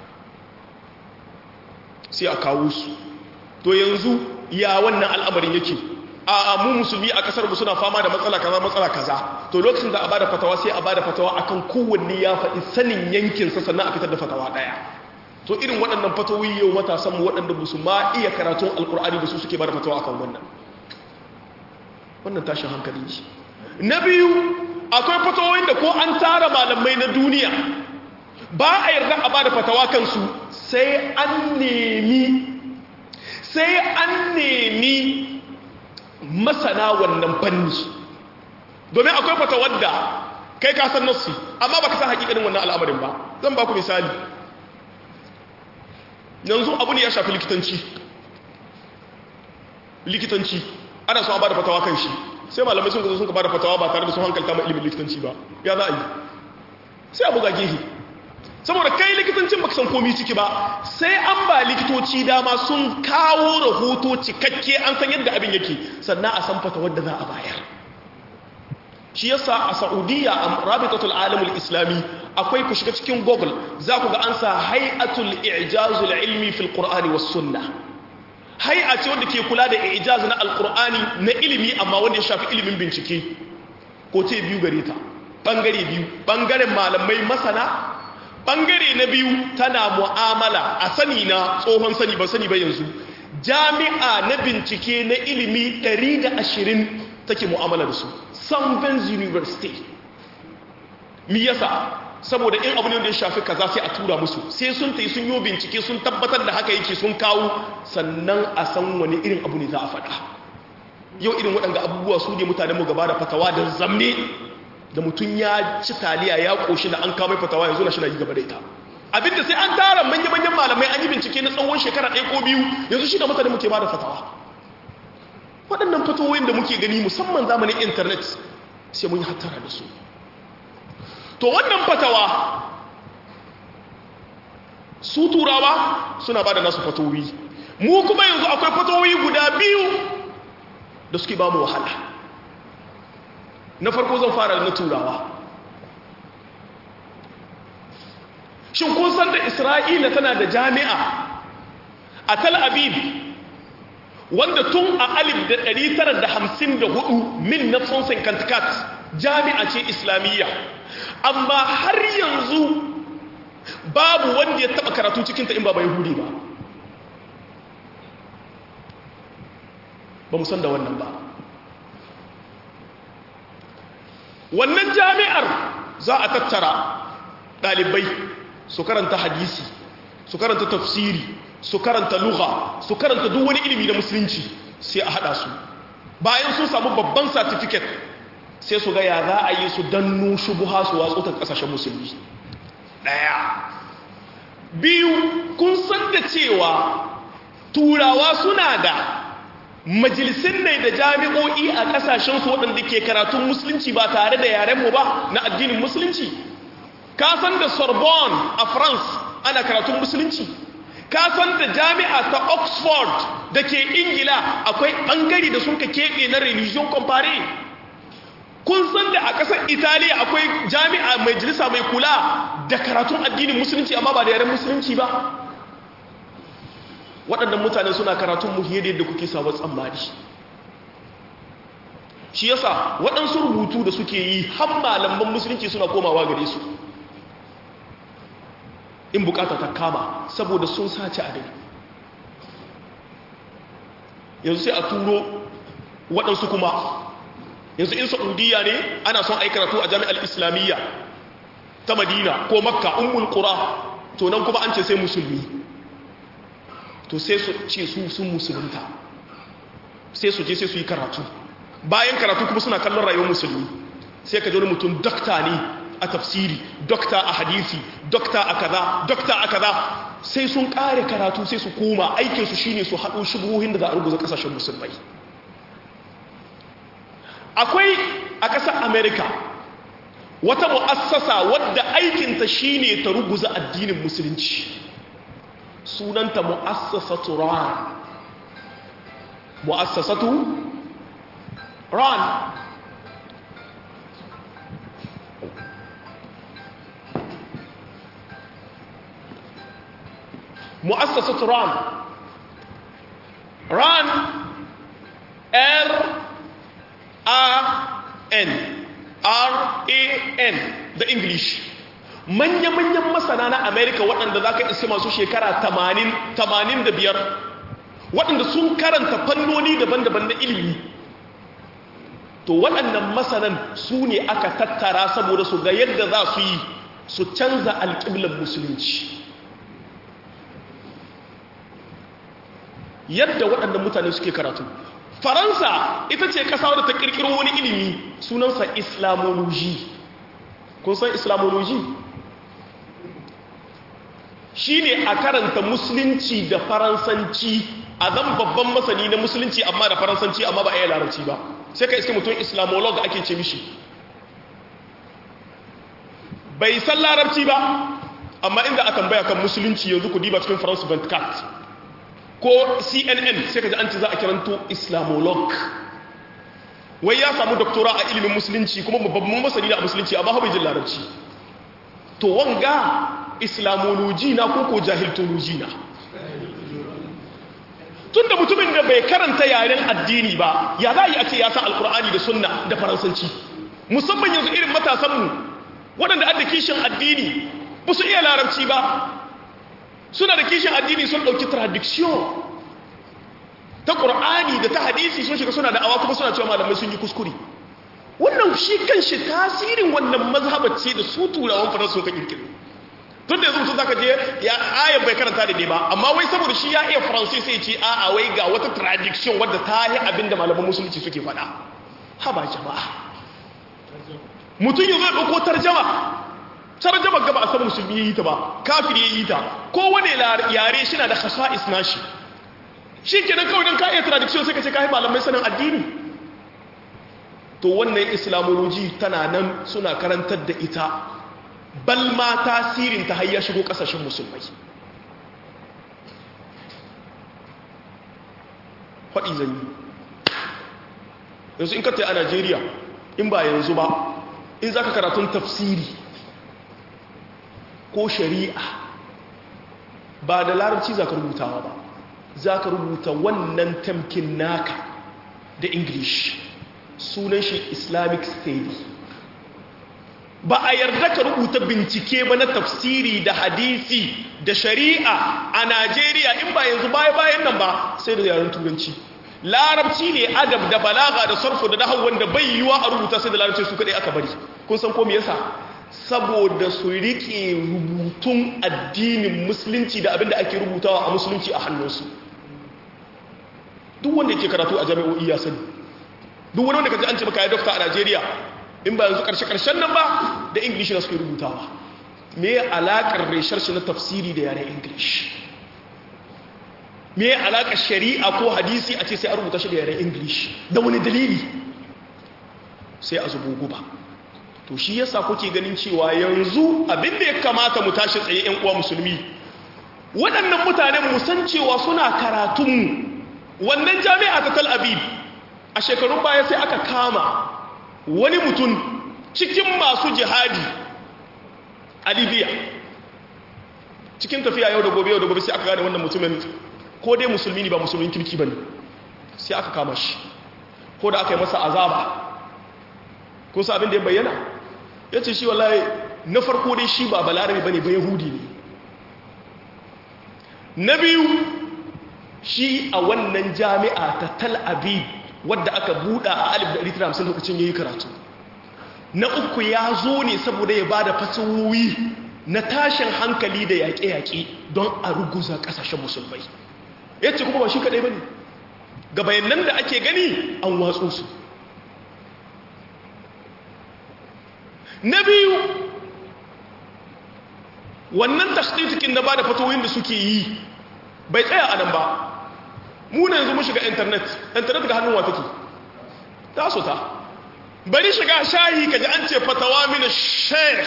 sai a kawo su. To yanzu ya wannan al'amarin yake? A mu musulmi a kasar mu suna fama da matsala kaza matsala kaza, to lokacin da a bada fatawa sai a bada fatawa akan kowanne ya faɗi sanin yankinsa sannan a fitar da fatawa ɗaya. To irin waɗannan fatawoyi yau matasan mu waɗanda ba su ma iya karatun alkur'ani ba su suke bada fatawa akan wannan wannan tashin hankali shi. Na biyu, akwai fatawoyin da ko an tara malamai na duniya ba a yarda a bada fatawa kansu sai an nemi sai an nemi masana wannan fanni, domin akwai fatawar da kai ka san nassi amma baka san hakikanin wannan al'amarin ba. Zan ba ku misali. Yanzu abu ne ya shafi likitanci likitanci ana so a bada fatawa kan shi, sai malamai sun gazo sun ka bada fatawa ba tare da sun hankalta ma ilimin likitanci ba, ya za a yi? Sai a buga gehe, saboda kai likitancin baka san komi ciki ba, sai an ba likitoci dama sun kawo rahoto cikakke an san yadda abin yake, sannan a san fatawar da za a bayar. shi yasa a Saudiya a Rabitatul Alamul Islami akwai ku shiga cikin Google za ku ga an sa Hay'atul I'jazul Ilmi fil Qur'ani was Sunnah. Hay'a ce wanda ke kula da i'jaz na Al-Qur'ani na ilimi amma wanda ya shafi ilimin bincike. Ko ce biyu gare ta. Bangare biyu, bangaren malamai masana, bangare na biyu tana mu'amala a sani na tsohon sani ba sani ba yanzu. Jami'a na bincike na ilimi ɗari da ashirin take mu'amala da su. Sunvens University. Mi yasa? Saboda in abu ne da ya shafi kaza sai a tura musu. Sai sun tayi sun yi bincike sun tabbatar da haka yake sun kawo sannan a san wani irin abu ne za a faɗa. Yau irin waɗanda abubuwa su ne mutanen mu gaba da fatawa da zamme da mutum ya ci taliya ya koshi da an kawo fatawa yanzu na shi na yi gaba da ita. Abinda sai an tara manya-manyan malamai an yi bincike na tsawon shekara ɗaya ko biyu yanzu shi da mutane muke ba da fatawa. Waɗannan fatawoyin da muke gani musamman zamanin intanet sai mun yi hattara da su. To wannan fatawa su turawa suna ba da nasu fatawoyi. Mu kuma yanzu akwai fatawoyi guda biyu da suke ba mu wahala. Na farko zan fara da na turawa. Shin kun san da Isra'ila tana da jami'a a Tel Aviv wanda tun a alif da ɗari tara da hamsin da hudu min na fonsen kantikat jami'a ce islamiyya amma har yanzu babu wanda ya taba karatu cikinta in ba ba yahudi ba ba mu san da wannan ba wannan jami'ar za a tattara ɗalibai su karanta hadisi su karanta tafsiri su karanta lugha su karanta duk wani ilimi na musulunci sai a hada su bayan sun samu babban certificate sai su ga ya za a yi su dannu shubuha su watsu ta kasashen musulmi daya biyu kun san da cewa turawa suna da majalisun ne da jami'o'i a kasashen su waɗanda ke karatun musulunci ba tare da yarenmu ba na addinin musulunci ka san da Sorbonne a France ana karatun musulunci ka san da jami'a ta Oxford da ke Ingila akwai ɓangare da sun ka keɓe na religion compare kun san da a ƙasar Italiya akwai jami'a mai majalisa mai kula da karatun addinin musulunci amma ba da yaren musulunci ba waɗannan mutane suna karatun muhiyyar da kuke sawa tsammani shi yasa waɗansu rubutu da suke yi har malaman musulunci suna komawa gare su in bukata ta kama saboda sun sace abin yanzu sai a turo waɗansu kuma yanzu in saudiya ne ana son aikaratu a jami'ar islamiyya ta madina ko makka ummul qura to nan kuma an ce sai musulmi to sai su ce su sun musulunta sai su je sai su yi karatu bayan karatu kuma suna kallon rayuwar musulmi sai ka ji wani mutum dokta ne a tafsiri dokta a hadisi dokta a kaza dokta a kaza sai sun kare karatu sai su koma aikinsu shine su haɗo shubuhohin da za a ruguza ƙasashen musulmai akwai a ƙasar america wata mu'assasa wadda aikinta shine ta ruguza addinin musulunci sunanta mu'assasatu ran mu'assasatu ran مؤسسة ران ران R A N R A N da English manya-manyan masana na America waɗanda za ka iske masu shekara tamanin tamanin da biyar waɗanda sun karanta fannoni daban-daban na ilimi to waɗannan masanan su ne aka tattara saboda su ga yadda za su yi su canza alƙiblar musulunci yadda waɗannan mutane suke karatu faransa ita ce ƙasa wadda ta ƙirƙiro wani ilimi sunansa islamology kun san islamology shi ne a karanta musulunci da faransanci a zan babban masani na musulunci amma da faransanci amma ba a yi larabci ba sai ka iske mutum islamolog ake ce mishi bai san larabci ba amma inda a tambaya kan musulunci yanzu ku diba cikin france twenty-four ko C N N sai ka ji an ce za a kiranto islamolog wai ya samu doktora a ilimin musulunci kuma babban masani da musulunci amma bai jin larabci to wanga islamology na ko ko jahiltology na tunda mutumin da bai karanta yaren addini ba ya za yi a ce ya san alkur'ani da sunna da faransanci musamman yanzu irin matasanmu waɗanda adda kishin addini ba su iya larabci ba suna da kishin addini sun ɗauki tradiction ta ƙur'ani da ta hadisi sun shiga suna da awa kuma suna cewa malamai sun yi kuskure wannan shi kan shi tasirin wannan mazhabar ce da su turawan faransa sun ka kirkiro tun da yanzu mutum zaka je ya ayar bai karanta da ne ba amma wai saboda shi ya iya faransa sai ce a'a wai ga wata tradiction wadda ta yi abin da malaman musulunci suke faɗa haba jama'a mutum yanzu ya ɗauko tarjama tarjama gaba a san musulmi ya yi ta ba kafir ya yi ta kowane yare shi na da khasa'is nashi shi kenan kawai don ka iya tradition sai ka ce ka yi malamai sanin addini to wannan islamology tana nan suna karantar da ita bal ma tasirin ta hayya shigo kasashen musulmai faɗi zan yi yanzu in ka ta a Najeriya in ba yanzu ba in za ka karatun tafsiri ko shari'a ba da larabci za ka rubutawa ba za ka rubuta wannan tamkin naka da English sunan shi Islamic Study ba a yarda ka rubuta bincike ba na tafsiri da hadisi da shari'a a Najeriya in ba yanzu baya bayan nan ba sai da yaren turanci larabci ne adab da balaga da sarfu da nahwu wanda bai yiwa a rubuta sai da larabci su kadai aka bari kun san ko me yasa saboda su rike rubutun addinin musulunci da abinda ake rubutawa a musulunci a hannunsu duk wanda yake karatu a jami'o'i ya sani duk wani wanda kaji an ce maka ya dokta a Najeriya in ba yanzu karshe karshen nan ba da English na suke rubutawa me alakar research na tafsiri da yaren English me alakar shari'a ko hadisi a ce sai a rubuta shi da yaren English da wani dalili sai a zubo guba to shi yasa kuke ganin cewa yanzu abin da ya kamata mu tashi tsaye ƴan uwa musulmi waɗannan mutanen mu san cewa suna karatun wannan jami'a ta Tel Aviv a shekarun baya sai aka kama wani mutum cikin masu jihadi a Libya cikin tafiya yau da gobe yau da gobe sai aka gane wannan mutumin ko dai musulmi ne ba musulmin kirki bane sai aka kama shi ko da aka yi masa azaba kun sa abin da ya bayyana ya ce shi wallahi na farko dai shi ba balarabe bane ba yahudi ne na biyu shi a wannan jami'a ta Tel Aviv wadda aka buɗa a alif ɗari tara da hamsin lokacin yayi karatu na uku ya zo ne saboda ya bada fatawoyi na tashin hankali da yaƙe-yaƙe don a ruguza ƙasashen musulmai yace kuma ba shi kadai bane ga bayanan da ake gani an watso su na biyu wannan tashditikin na bada fatawoyin da suke yi bai tsaya a nan ba mu ne yanzu mu shiga internet internet ga hannun wa take ta so ta bari shiga shahi kaji an ce fatawa min sheikh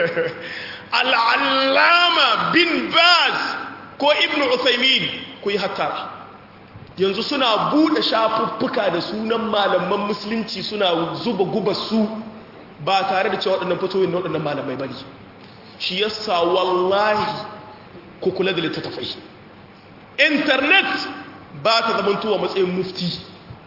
al-allama bin baz ko ibnu usaymin ku yi hattara yanzu suna bude shafuffuka da sunan malaman musulunci suna zuba guba su ba tare da cewa waɗannan fatoyin na waɗannan malamai bane shi yasa wallahi ku kula da littattafai internet ba ta zamantowa matsayin mufti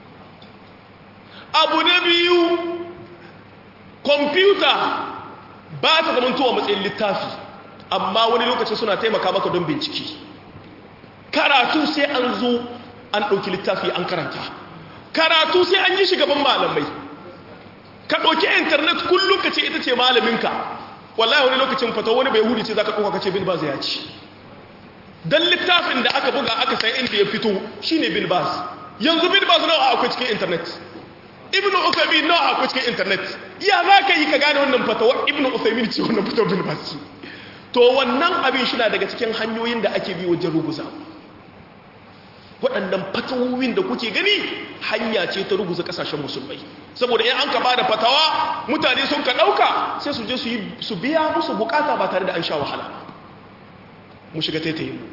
abu na biyu kwamfuta ba ta zamantowa matsayin littafi amma wani lokacin suna taimaka maka don bincike karatu sai an zo an ɗauki littafi an karanta karatu sai an yi shigaban malamai ka ɗauki internet kullum ka ce ita ce malaminka wallahi wani lokacin fata wani bai hudu ce za ka ɗauka ka ce bin ba zai yaci don littafin da aka buga aka sai inda ya fito shine bin bas yanzu bin bas nawa akwai cikin internet ibnu usaymin nawa akwai cikin internet ya za ka yi ka gane wannan fatawa ibnu usaymin ce wannan fatawa bin bas to wannan abin shi na daga cikin hanyoyin da ake bi wajen ruguza waɗannan fatawowin da kuke gani hanya ce ta ruguza ƙasashen musulmai saboda in an ka ba da fatawa mutane sun ka ɗauka sai su je su biya musu bukata ba tare da an sha wahala mu shiga taitaye mu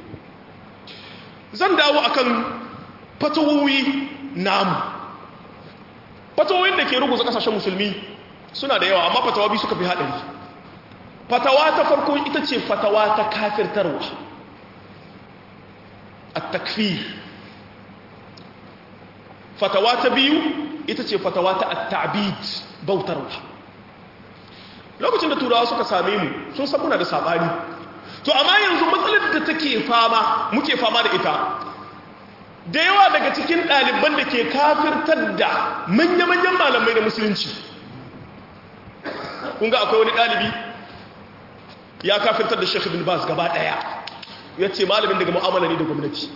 zan dawo akan fatawowi namu fatawoyin da ke ruguza kasashen musulmi suna da yawa amma fatawa biyu suka fi haɗari. Fatawa ta farko ita ce fatawa ta kafirtarwa, at-takfir. Fatawa ta biyu ita ce fatawa ta at-ta'bid, bautarwa. Lokacin da turawa suka same mu sun san muna da sabani, to amma yanzu matsalar da take fama muke fama da ita, da yawa daga cikin ɗaliban da ke kafirtar da manya-manyan malamai da musulunci. Kun ga akwai wani ɗalibi ya kafirtar da Sheikh Ibn Baz gaba ɗaya, ya ce malamin daga mu'amala ne da gwamnati.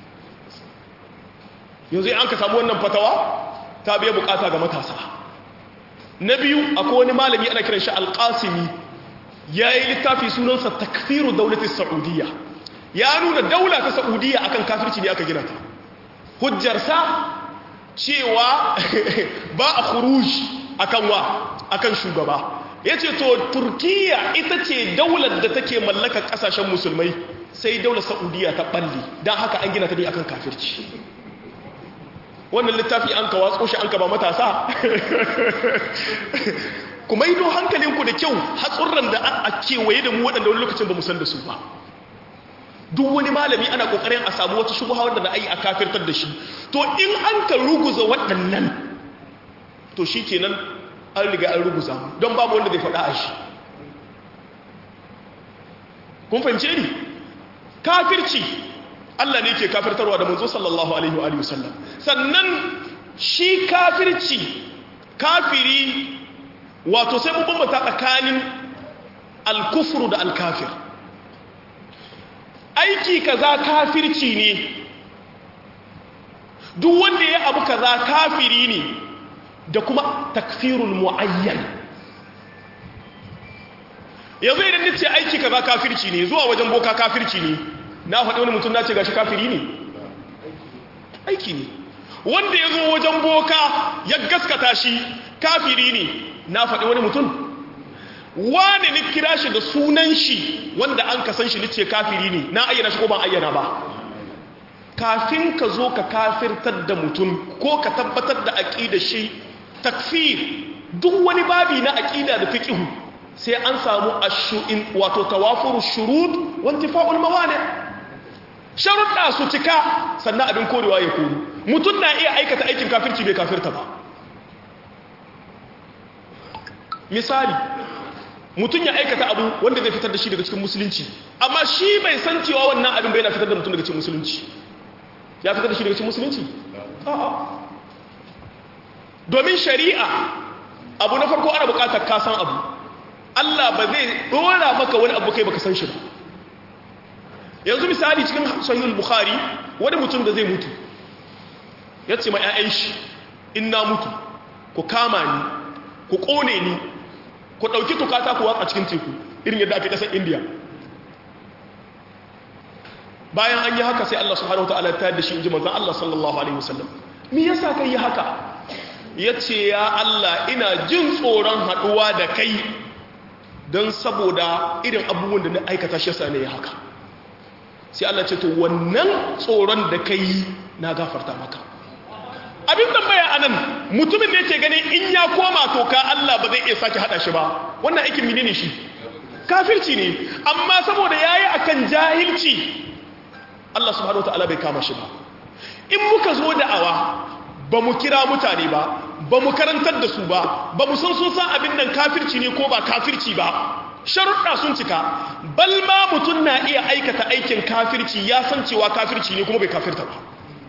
Yanzu an ka samu wannan fatawa ta biya bukata ga matasa. Na biyu akwai wani malami ana kiran shi Al-Qasimi, ya yi littafi sunansa Takfiru Daulatis Saudiya, ya nuna daula ta Saudiya akan kafirci ne aka gina ta. Hujjarsa cewa ba a khuruj akan wa akan shugaba. Yace to Turkiya ita ce daular da take mallaka kasashen musulmai, sai daular Saudiya ta balle, dan haka an gina ta ne akan kafirci. Wannan littafi an ka watso shi an ka ba matasa. Kuma ido hankalinku da kyau hatsurran da a kewaye da mu waɗanda wani lokacin ba mu san da su ba. Duk wani malami ana kokarin a samu wata shubha wanda da ai a kafirtar da shi, to in an ka ruguza waɗannan to shikenan an riga an ruguza, don babu wanda zai faɗa a shi. Kun fahimce ni? Kafirci Allah ne ke kafirtarwa da manzo sallallahu alaihi wa alihi wasallam. Sannan shi kafirci, kafiri wato sai mun bambanta tsakanin al-kufru da al-kafir. Aiki kaza kafirci ne, duk wanda ya abu kaza kafiri ne, da kuma takfirul muayyan. Yanzu idan nace aiki kaza kafirci ne, zuwa wajen boka kafirci ne, na faɗi wani mutum na ce gashi kafiri ne, aiki ne. Wanda ya zo wajen boka ya gaskata shi kafiri ne, na faɗi wani mutum. Wane ni kira shi da sunan shi wanda an kasan shi nace kafiri ne, na ayyana shi ko ban ayyana ba. Kafin ka zo ka kafirtar da mutum ko ka tabbatar da aqidar shi, takfir, duk wani babi na aqida da fiqh sai an samu ashu'in wato tawafuru shurut wa intifa'ul mawani. Sharuɗa su cika sannan abin korewa ya koru. Mutum na iya aikata aikin kafirci bai kafirta ba. Misali, mutum ya aikata abu wanda zai fitar da shi daga cikin musulunci, amma shi bai san cewa wannan abin bai na fitar da mutum daga cikin musulunci. Ya fitar da shi daga cikin musulunci? A'a. Domin shari'a abu na farko ana bukatar ka san abu. Allah ba zai dora maka wani abu kai baka san shi ba. Yanzu misali cikin Sahih al-Bukhari, wani mutum da zai mutu ya ce ma ƴaƴan shi, in na mutu ku kama ni, ku kone ni, ku ɗauki tukata ku watsa cikin teku, irin yadda ake ƙasar Indiya. Bayan an yi haka sai Allah subhanahu wataala ya tayar da shi, inji manzon Allah sallallahu alaihi wasallam. Me yasa kai yi haka? Yace ya Allah, ina jin tsoron haduwa da kai don saboda irin abubuwan da na aikata shi yasa ne ya haka. Sai Allah ce to wannan tsoron da kai na gafarta maka. Abin tambaya anan, mutumin da yake gani in ya koma toka Allah ba zai iya sake hada shi ba, wannan aikin menene shi? Kafirci ne. Amma saboda yayi akan jahilci, Allah subhanahu wataala bai kama shi ba. In muka zo da'awa ba mu kira mutane ba, ba mu karantar da su ba, ba mu san sun san abin nan kafirci ne ko ba kafirci ba, sharuɗa sun cika, bal ma mutum na iya aikata aikin kafirci ya san cewa kafirci ne kuma bai kafirta ba.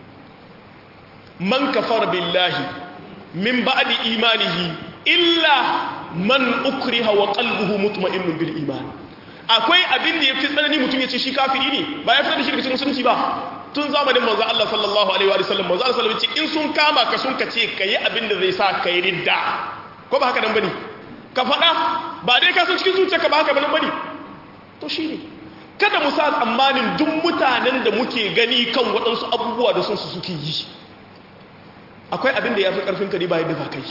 Man kafar billahi min ba'di imanihi illa man ukriha wa qalbuhu mutma'innun bil iman. Akwai abin da yafi tsanani mutum ya ce shi kafiri ne, ba ya fitar da shi daga cikin musulunci ba. Tun zamanin manzo Allah sallallahu alaihi wa sallam, manzo Allah sallallahu alaihi wa sallam ce in sun kama ka sun ka ce kai abin da zai sa kai ridda, ko ba haka nan bane? Ka faɗa ba dai ka san cikin zuciyarka ba haka bane bane. To shine kada mu sa tsammanin duk mutanen da muke gani kan waɗansu abubuwa da sun su suke yi, akwai abin da ya fi ƙarfin ka ne ba yadda ba kai.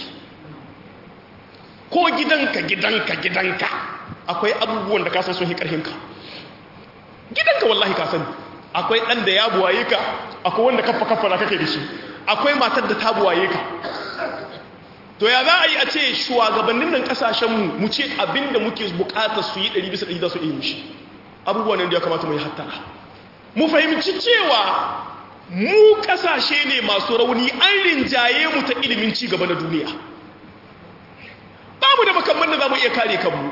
Ko gidanka gidanka gidanka akwai abubuwan da ka san sun yi ƙarfin ka. Gidanka wallahi ka sani. Akwai ɗan da ya buwaye ka, akwai wanda kafa kafa na kake da shi, akwai matar da ta buwaye ka. to ya za a yi a ce shugabannin nan kasashenmu mu ce abinda muke bukatar su yi ɗari bisa ɗari za su iya mishi abubuwan da ya kamata mu yi hattara mu fahimci cewa mu kasashe ne masu rauni an rinjaye mu ta ilimin ci gaba na duniya babu da makamman da za mu iya kare kanmu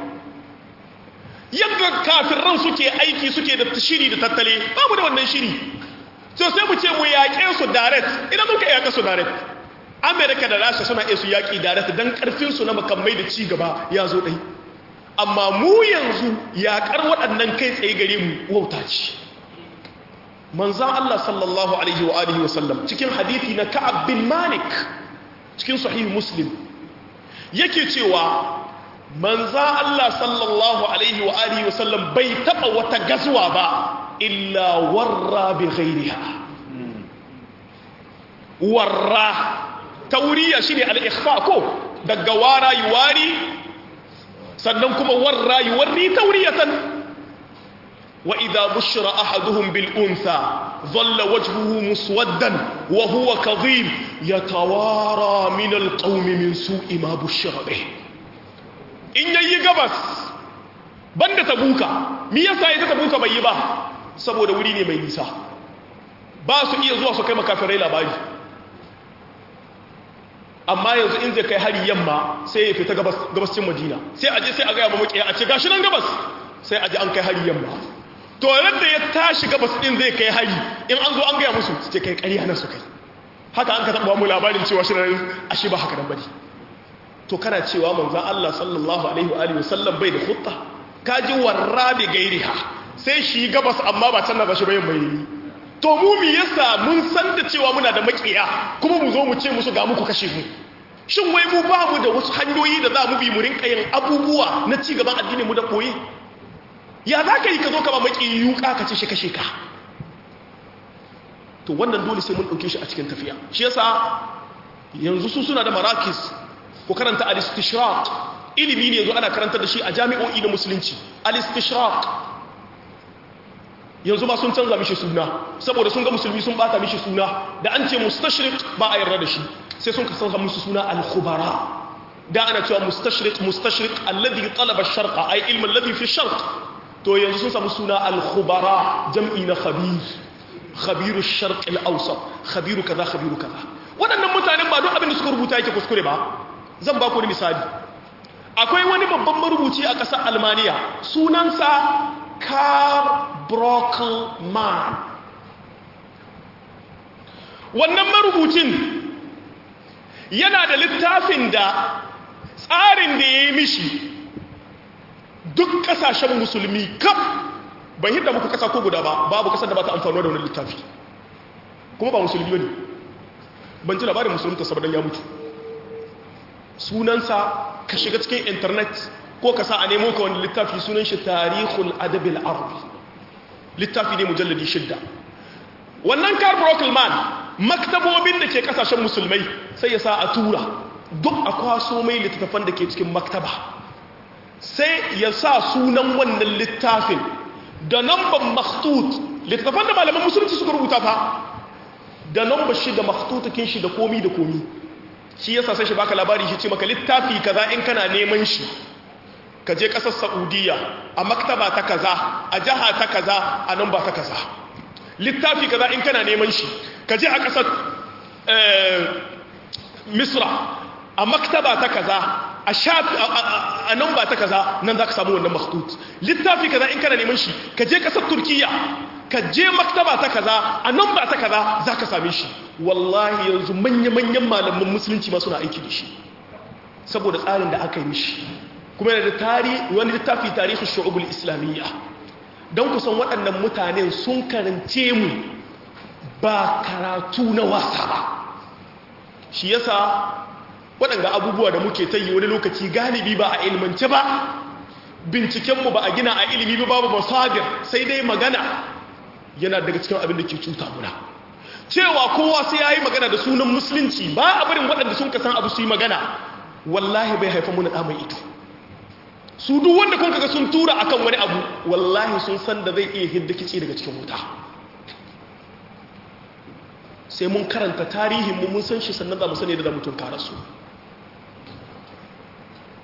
yadda kafirran suke aiki suke da shiri da tattale babu da wannan shiri so sai mu ce mu yaƙe su direct idan muka yaƙe su direct amerika da rasha suna iya su yaƙi direct don ƙarfinsu na makamai da ci gaba ya zo ɗai amma mu yanzu yaƙar waɗannan kai tsaye gare mu wauta ce manzan Allah sallallahu alaihi wa alihi wasallam cikin hadithi na Ka'ab bin Malik cikin sahih Muslim yake cewa manzan Allah sallallahu alaihi wa alihi wasallam bai taɓa wata gazuwa ba illa warra bi ghairiha warra tauriya shine al-ikhfa ko daga wara yuwari sannan kuma warra yuwarri tauriyatan wa idha bushira ahaduhum bil untha dhalla wajhuhu muswaddan wa huwa kadhib yatawara min al qawmi min su'i ma bushira bih in yayi gabas banda tabuka me yasa ita tabuka bai yi ba saboda wuri ne mai nisa ba su iya zuwa su kai makafirai labari amma yanzu in zai kai hari yamma sai ya fita gabascin madina sai aje sai a gaya ba makiya a ce gashi nan gabas sai aje an kai hari yamma to yadda ya tashi gabas din zai kai hari in an zo an gaya musu su ce kai ƙarya na su kai haka an ka taɓa mu labarin cewa shi nan ashe ba haka nan bane to kana cewa manzon Allah sallallahu alaihi wa alihi wasallam bai da khutta kaji warra bi gairiha sai shi gabas amma ba can na zashi bayan bayani to mu mi yasa mun san da cewa muna da makiya kuma mu zo mu ce musu ga muku kashe mu shin wai mu ba mu da wasu hanyoyi da za mu bi mu rinka yin abubuwa na ci gaban addini mu da koyi ya za ka yi ka zo ka ba maki yuka ka ce shi kashe ka to wannan dole sai mun ɗauke shi a cikin tafiya shi yasa yanzu su suna da marakis ko karanta al-istishraq ilimi ne yanzu ana karanta da shi a jami'o'i na musulunci al-istishraq yanzu ba sun canza mishi suna saboda sun ga musulmi sun bata mishi suna da an ce mustashriq ba a yarda da shi sai sun kasance musu suna al-khubara da ana cewa mustashriq mustashriq alladhi talaba ash-sharqa ay ilm alladhi fi ash-sharq to yanzu sun samu suna al-khubara jam'i na khabir khabiru ash-sharq al-awsat khabiru kaza khabiru kaza wadannan mutanen ba duk abin da suka rubuta yake kuskure ba zan ba ku wani misali akwai wani babban marubuci a ƙasar Almaniya sunansa Karl Brockleman wannan marubucin yana da littafin da tsarin da ya yi mishi duk kasashen musulmi kaf ban hidda muku kasa ko guda ba babu kasar da ba ta amfani da wani littafi kuma ba musulmi ne ban ji labarin musulunta saboda ya mutu sunansa ka shiga cikin internet ko ka sa a nemo ka wani littafi sunan shi tarihul adabil arabi littafi ne mujalladi shidda wannan Karl Brockleman maktabobin da ke kasashen musulmai sai ya sa a tura duk a kwaso mai littattafan da ke cikin maktaba sai ya sa sunan wannan littafin da namban makhtut littattafan da malaman musulunci suka rubuta fa da namban shi da makhtutakin shi da komi da komi shi yasa sai shi baka labari shi ce maka littafi kaza in kana neman shi ka je kasar Saudiya a maktaba ta kaza a jaha ta kaza a namba ta kaza littafi kaza in kana neman shi ka je a kasar Misra a maktaba ta kaza a shafi a namba ta kaza nan zaka samu wannan makhtut littafi kaza in kana neman shi ka je kasar Turkiya ka je maktaba ta kaza a namba ta kaza zaka same shi wallahi yanzu manya-manyan malaman musulunci ma suna aiki da shi saboda tsarin da aka yi mishi kuma yana da tarihi wani littafi tarihi shu'ubul islamiyya don kusan waɗannan mutanen sun karance mu ba karatu na wasa ba shi yasa waɗanda abubuwa da muke ta yi wani lokaci galibi ba a ilmance ba bincikenmu ba a gina a ilimi ba babu masadir sai dai magana yana daga cikin abin da ke cuta muna cewa kowa sai ya yi magana da sunan musulunci ba a barin waɗanda sun kasan abu su yi magana wallahi bai haifa muna ɗamai ito su duk wanda kun kaga sun tura akan wani abu wallahi sun san da zai iya hidda kici daga cikin wuta sai mun karanta tarihin mu mun san shi sannan za mu sani da mutum kara su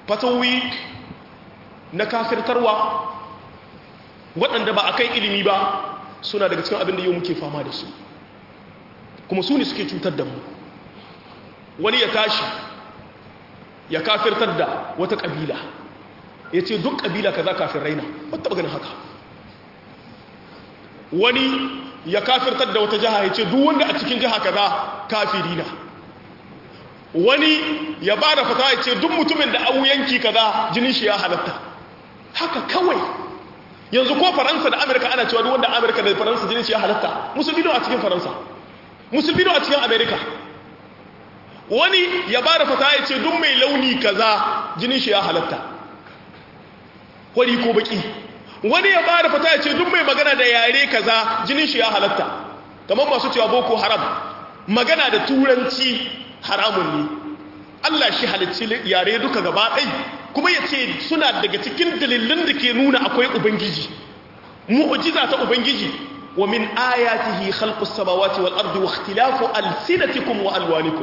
fatawi na kafirtarwa waɗanda ba a kan ilimi ba suna daga cikin abin da yau muke fama da su kuma su ne suke cutar da mu. Wani ya tashi ya kafirtar da wata ƙabila ya ce duk ƙabila kaza kafin raina wata ganin haka. Wani ya kafirtar da wata jiha ya ce duk wanda a cikin jiha kaza kafirina. Wani ya ba da fata ya ce duk mutumin da abu yanki kaza jinin shi ya halatta. Haka kawai yanzu ko Faransa da Amerika ana cewa duk wanda Amerika da Faransa jinin shi ya halatta. Musulmi a cikin Faransa, musulmi a cikin Amerika. Wani ya ba da fata ya ce duk mai launi kaza jinin shi ya halatta, wari ko baki. Wani ya ba da fata ya ce duk mai magana da yare kaza jinin shi ya halatta, kamar masu cewa boko haram magana da turanci haramun ne. Allah shi halicci yare duka gaba ɗai kuma ya ce suna daga cikin dalilin da ke nuna akwai ubangiji, mu'jiza ta ubangiji. Wa min ayatihi khalqus samawati wal ardi wa ikhtilafu alsinatikum wa alwanikum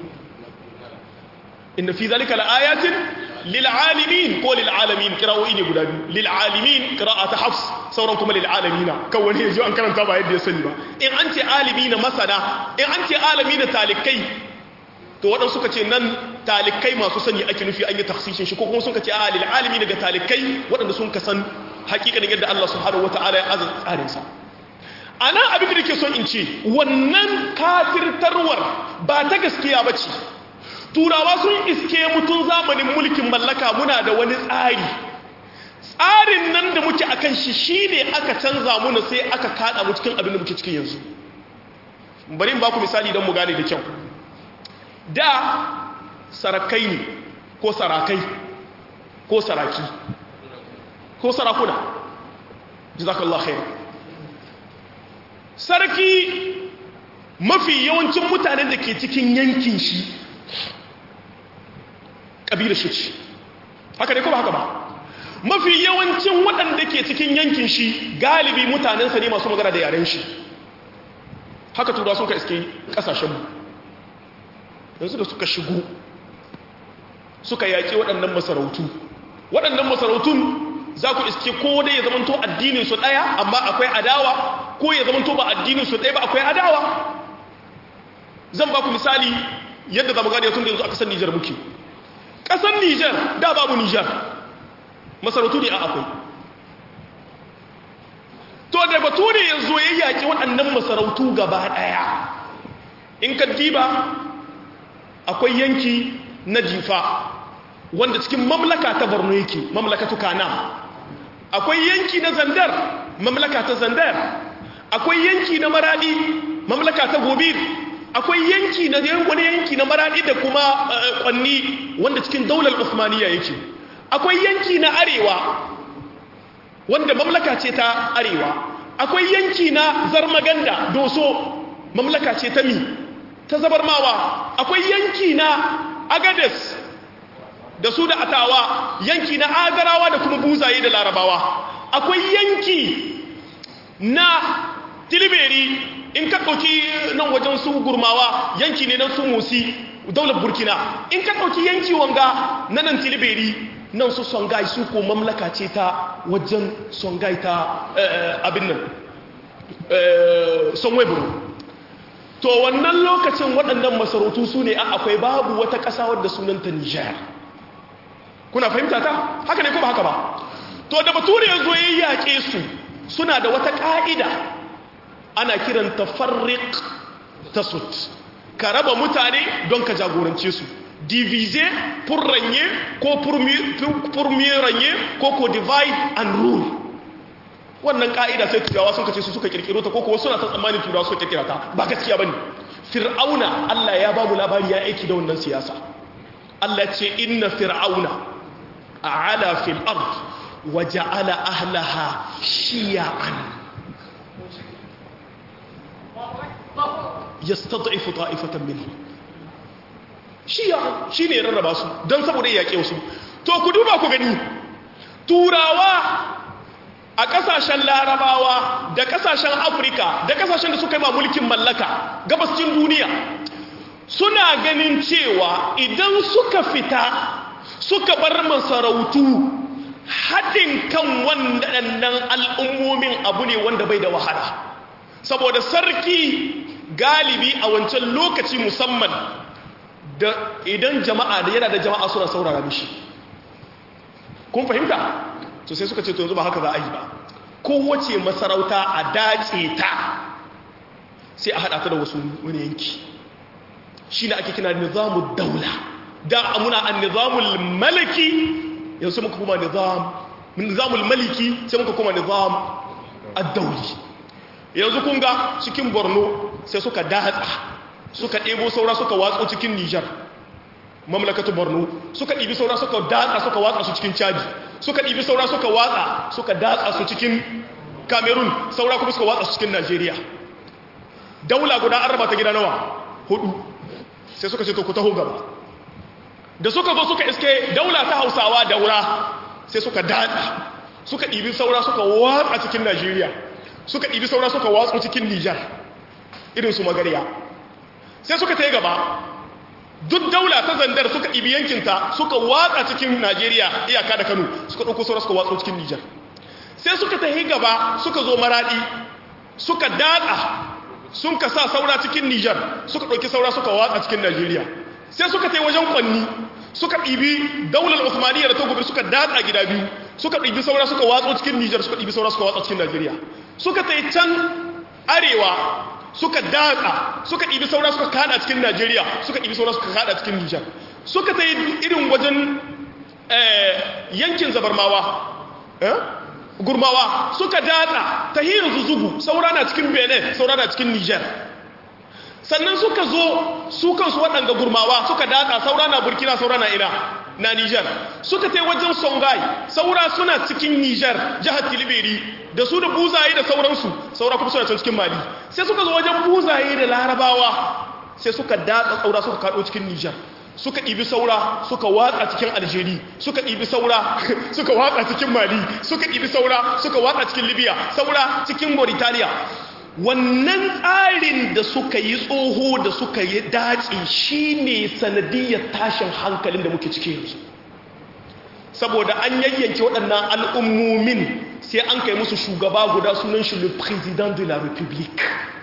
inna fi dhalika laayatin lil'alimin ko lil'alamin qira'o'i ne guda biyu. Lil'alimin qira'atu hafs, sauran kuma lil'alamina. Kan wani yaji an karanta ba yadda ya sani ba. In an ce alimina masana, in an ce alamina talikai, to waɗansu suka ce nan talikai masu sani ake nufi, an yi taksishin shi, ko kuma suka ce a lil'alimi daga talikai waɗanda sun ka san hakikanin yadda Allah subhanahu wata'ala ya azan tsarinsa. A nan abin da nake son in ce, wannan kafirtarwar ba ta gaskiya ba ce. Turawa sun iske mutum zamanin mulkin mallaka muna da wani tsari. Tsarin nan da muke akan shi shine aka canza muna sai aka kada mu cikin abin da muke cikin yanzu. Bari in ba ku misali don mu gane da kyau. Da sarakai ne ko sarakai ko saraki ko sarakuna, jazakallah khair. Sarki mafi yawancin mutanen da ke cikin yankin shi ƙabilar shi ce, haka ne ko ba haka ba? Mafi yawancin waɗanda ke cikin yankin shi galibi mutanensa ne masu magana da yaren shi. Haka tura sun ka iske ƙasashenmu yanzu da suka shigo suka yaƙi waɗannan masarautu. Waɗannan masarautun za ku iske ko dai ya zamanto addininsu ɗaya amma akwai adawa, ko ya zamanto ba addininsu ɗaya ba akwai adawa. Zan ba ku misali yadda za mu gane tun da yanzu a ƙasar Nijar muke. Ƙasar Nijar da babu Nijar, masarautu ne a akwai. To da bature yanzu ya yaƙi waɗannan masarautu gaba ɗaya. In ka diba akwai yanki na Jifa wanda cikin mamlaka ta Borno yake, mamlakatu Kana. Akwai yanki na Zandar, mamlaka ta Zandar. Akwai yanki na Maradi, mamlaka ta Gobir. Akwai yanki na wani yanki na Maradi da kuma Kwanni wanda cikin daular Usmaniya yake. Akwai yanki na Arewa wanda mamlaka ce ta Arewa. Akwai yanki na Zarmaganda, Doso, mamlaka ce ta mi ta Zabarmawa. Akwai yanki na Agades da su da Atawa, yanki na Agarawa da kuma Buzaye da Larabawa. Akwai yanki na Tiliberi, in ka ɗauki nan wajen su Gurmawa, yanki ne nan su Musi, daular Burkina. In ka ɗauki yanki wanga na nan Tiliberi, nan su Songhai, su ko mamlaka ce ta wajen Songhai ta abin nan Sonweburu. To wannan lokacin waɗannan masarautu su ne akwai, babu wata ƙasa wadda sunanta Nijar. Kuna fahimta ta? Haka ne ko ba haka ba? To da bature yanzu ya yaƙe su, suna da wata ƙa'ida ana kiranta farriq tasut, ka raba mutane don ka jagorance su. Diviser pour régner ko pour mieux régner ko ko divide and rule. Wannan ka'ida sai turawa sun kace su suka kirkiro ta ko kuwa suna ta tsammanin turawa suka kirkira ta, ba gaskiya bane. Fir'auna Allah ya babu labari ya aiki da wannan siyasa. Allah ce inna fir'auna a'ala fil ard wa ja'ala ahlaha shiya'an yastad'ifu ta'ifatan minhum. Shiya shi ne rarraba su don saboda yaƙe su. To ku duba ku gani, turawa a ƙasashen larabawa da ƙasashen afirka da ƙasashen da suka yi ma mulkin mallaka gabascin duniya suna ganin cewa idan suka fita suka bar masarautu haɗin kan waɗannan al'ummomin abu ne wanda bai da wahala saboda sarki galibi a wancan lokaci musamman da idan jama'a da yana da jama'a suna saurara mishi kun fahimta to sai suka ce to yanzu ba haka za a yi ba kowace masarauta a dace ta sai a haɗa ta da wasu wani yanki shi ne ake kina nizamun daula da amuna an nizamul malaki yanzu muka kuma nizamul maliki sai muka kuma nizam ad-dauli yanzu kun ga cikin Borno sai suka datsa suka ɗebo saura suka watso cikin Niger mamlakatu Borno suka ɗibi saura suka datsa suka watsa su cikin Chad suka ɗibi saura suka watsa suka datsa su cikin Cameroon saura kuma suka watsa su cikin Nigeria daula guda an raba ta gida nawa hudu sai suka ce to ku taho gaba da suka zo suka iske daula ta Hausawa daura sai suka datsa suka ɗibi saura suka watsa cikin Nigeria suka ɗibi saura suka watsa cikin Niger irin su magariya sai suka tai gaba duk daula ta Zandar suka ɗibi yankinta suka watsa cikin Nigeria iyaka da Kano suka ɗauko saura suka watsa cikin Niger sai suka tai gaba suka zo Maradi suka datsa sun ka sa saura cikin Niger suka ɗauki saura suka watsa cikin Nigeria sai suka tai wajen Kwanni suka ɗibi daular Usmaniyya da ta gobe suka datsa gida biyu suka ɗibi saura suka watsa cikin Niger suka ɗibi saura suka watsa cikin Nigeria suka tai can arewa suka datsa suka ɗibi saura suka kada cikin Nigeria suka ɗibi saura suka kada cikin Niger suka tai irin wajen yankin Zabarmawa eh gurmawa suka datsa tahirin zuzugu saura na cikin Benin saura na cikin Niger sannan suka zo su kansu waɗanda gurmawa suka datsa saura na Burkina saura na ina na Niger suka tai wajen Songhai saura suna cikin Niger jihar Tilibiri da su da buzaye da sauransu saura kuma suna cikin Mali sai suka zo wajen buzaye da Larabawa sai suka datsa saura suka kado cikin Niger suka ɗibi saura suka watsa cikin Algeria suka ɗibi saura suka watsa cikin Mali suka ɗibi saura suka watsa cikin Libya saura cikin Mauritania wannan tsarin da suka yi tsoho da suka yi dace shine sanadiyar tashin hankalin da muke ciki yanzu saboda an yayyanke waɗannan al'ummomin sai an kai musu shugaba guda sunan shi le président de la république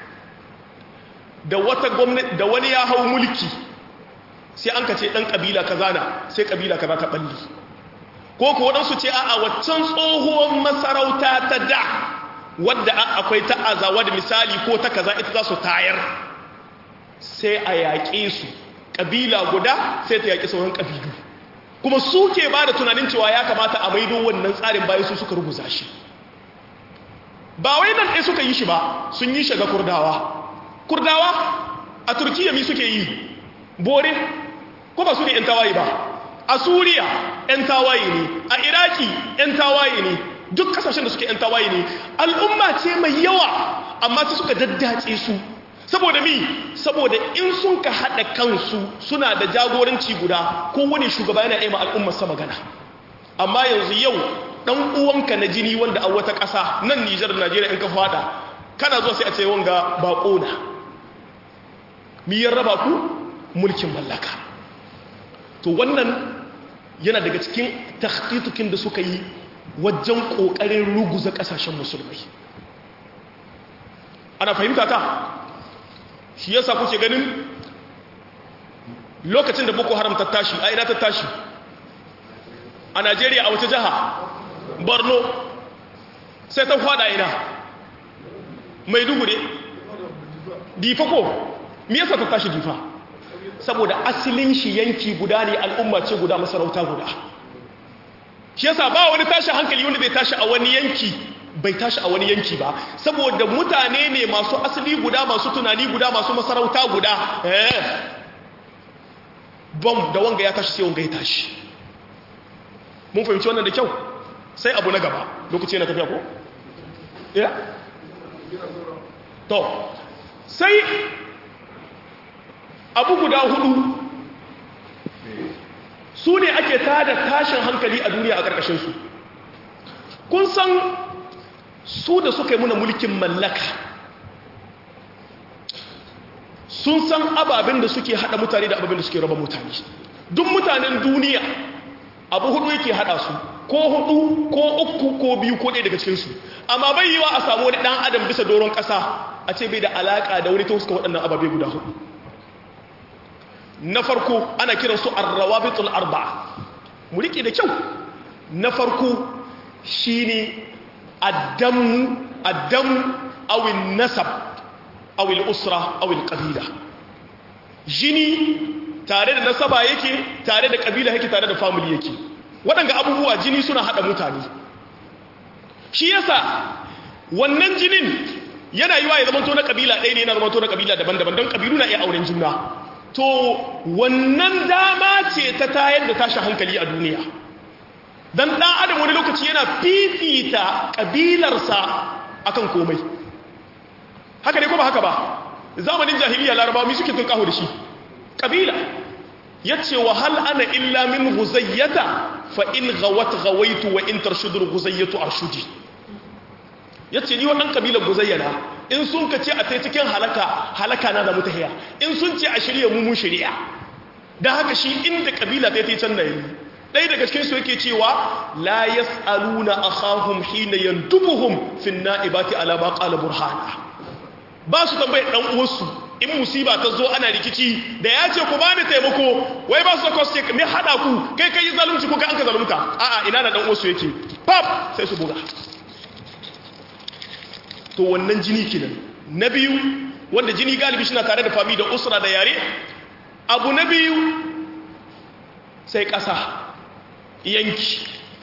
da wata gwamnati da wani ya hau mulki sai an ka ce ɗan ƙabila kaza na sai ƙabila kaza ta ɓalli ko ko waɗansu ce a waccan tsohuwar masarauta ta da wadda akwai ta azawa da misali ko ta kaza ita za su tayar sai a yaƙe su ƙabila guda sai ta yaƙi sauran ƙabilu kuma su ke ba da tunanin cewa ya kamata a maido wannan tsarin bayan su suka ruguza shi ba wai nan ɗaya suka yi shi ba sun yi shi ga kurdawa kurdawa a turkiya mi suke yi bore ko ba su ne 'yan tawaye ba a suriya 'yan tawaye ne a iraki 'yan tawaye ne duk kasashen da suke 'yan tawaye ne al'umma ce mai yawa amma sai suka daddace su saboda mi saboda in sun ka haɗa kansu suna da jagoranci guda kowane shugaba yana aima al'ummarsa magana amma yanzu yau ɗan uwanka na jini wanda a wata ƙasa nan Nijar da Najeriya in ka faɗa kana zuwa sai a ce wanga baƙo na mi ya raba ku mulkin mallaka to wannan yana daga cikin takhtitukin da suka yi wajen kokarin ruguza kasashen musulmai ana fahimta ta shi yasa kuke ganin lokacin da Boko Haram ta tashi a ina ta tashi a Najeriya a wace jiha Borno sai ta fada ina Maiduguri Difa ko me yasa ta tashi Difa saboda asalin shi yanki guda ne al'umma ce guda masarauta guda shi yasa ba wani tashi hankali wanda bai tashi a wani yanki bai tashi a wani yanki ba saboda mutane ne masu asali guda masu tunani guda masu masarauta guda eh bom da wanga ya tashi sai wanga ya tashi mun fahimci wannan da kyau sai abu na gaba lokaci yana tafiya ko ya to sai abu guda hudu su ne ake tada tashin hankali a duniya a ƙarƙashinsu kun san su da suka yi muna mulkin mallaka sun san ababen da suke hada mutane da ababen da suke raba mutane duk mutanen duniya abu hudu yake hada su ko hudu ko uku ko biyu ko ɗaya daga cikinsu amma bai yiwa a samu wani ɗan adam bisa doron ƙasa a ce bai da alaƙa da wani ta huska waɗannan ababe guda hudu na farko ana kiran su arrawabitul arba'a mu rike da kyau na farko shine addamu addamu awil nasab awil usra awil qabila jini tare da nasaba yake tare da kabila yake tare da family yake waɗanga abubuwa jini suna haɗa mutane shi yasa wannan jinin yana yiwa ya zamanto na kabila ɗaya ne yana zamanto na kabila daban-daban don kabilu na iya auren juna to wannan dama ce ta tayar da tashin hankali a duniya don ɗan adam wani lokaci yana fifita kabilarsa akan komai haka ne ko ba haka ba zamanin jahiliya larabawa mi suke tun kaho da shi kabila yace wa hal ana illa min huzayyata fa in ghawat ghawaitu wa in tarshudur huzayyatu arshudi yace ni wannan kabilar guzayyana in sun kace a tai cikin halaka halaka na da mutahiya in sun ce a shirye mu mun shari'a dan haka shi inda kabila ta tai can nayi dai daga cikin su yake cewa la yasaluna akhahum hina yandubuhum fi an-naibati ala ma qala burhana ba su tambaye dan uwarsu in musiba ta zo ana rikici da ya ce ku bani taimako wai ba su ko su ce me hada ku kai kai zalunci ko kai an ka zalunta a'a ina da dan uwarsu yake pap sai su buga to wannan jini kenan na biyu wanda jini galibi shi na tare da fami da usra da yare abu na biyu sai ƙasa yanki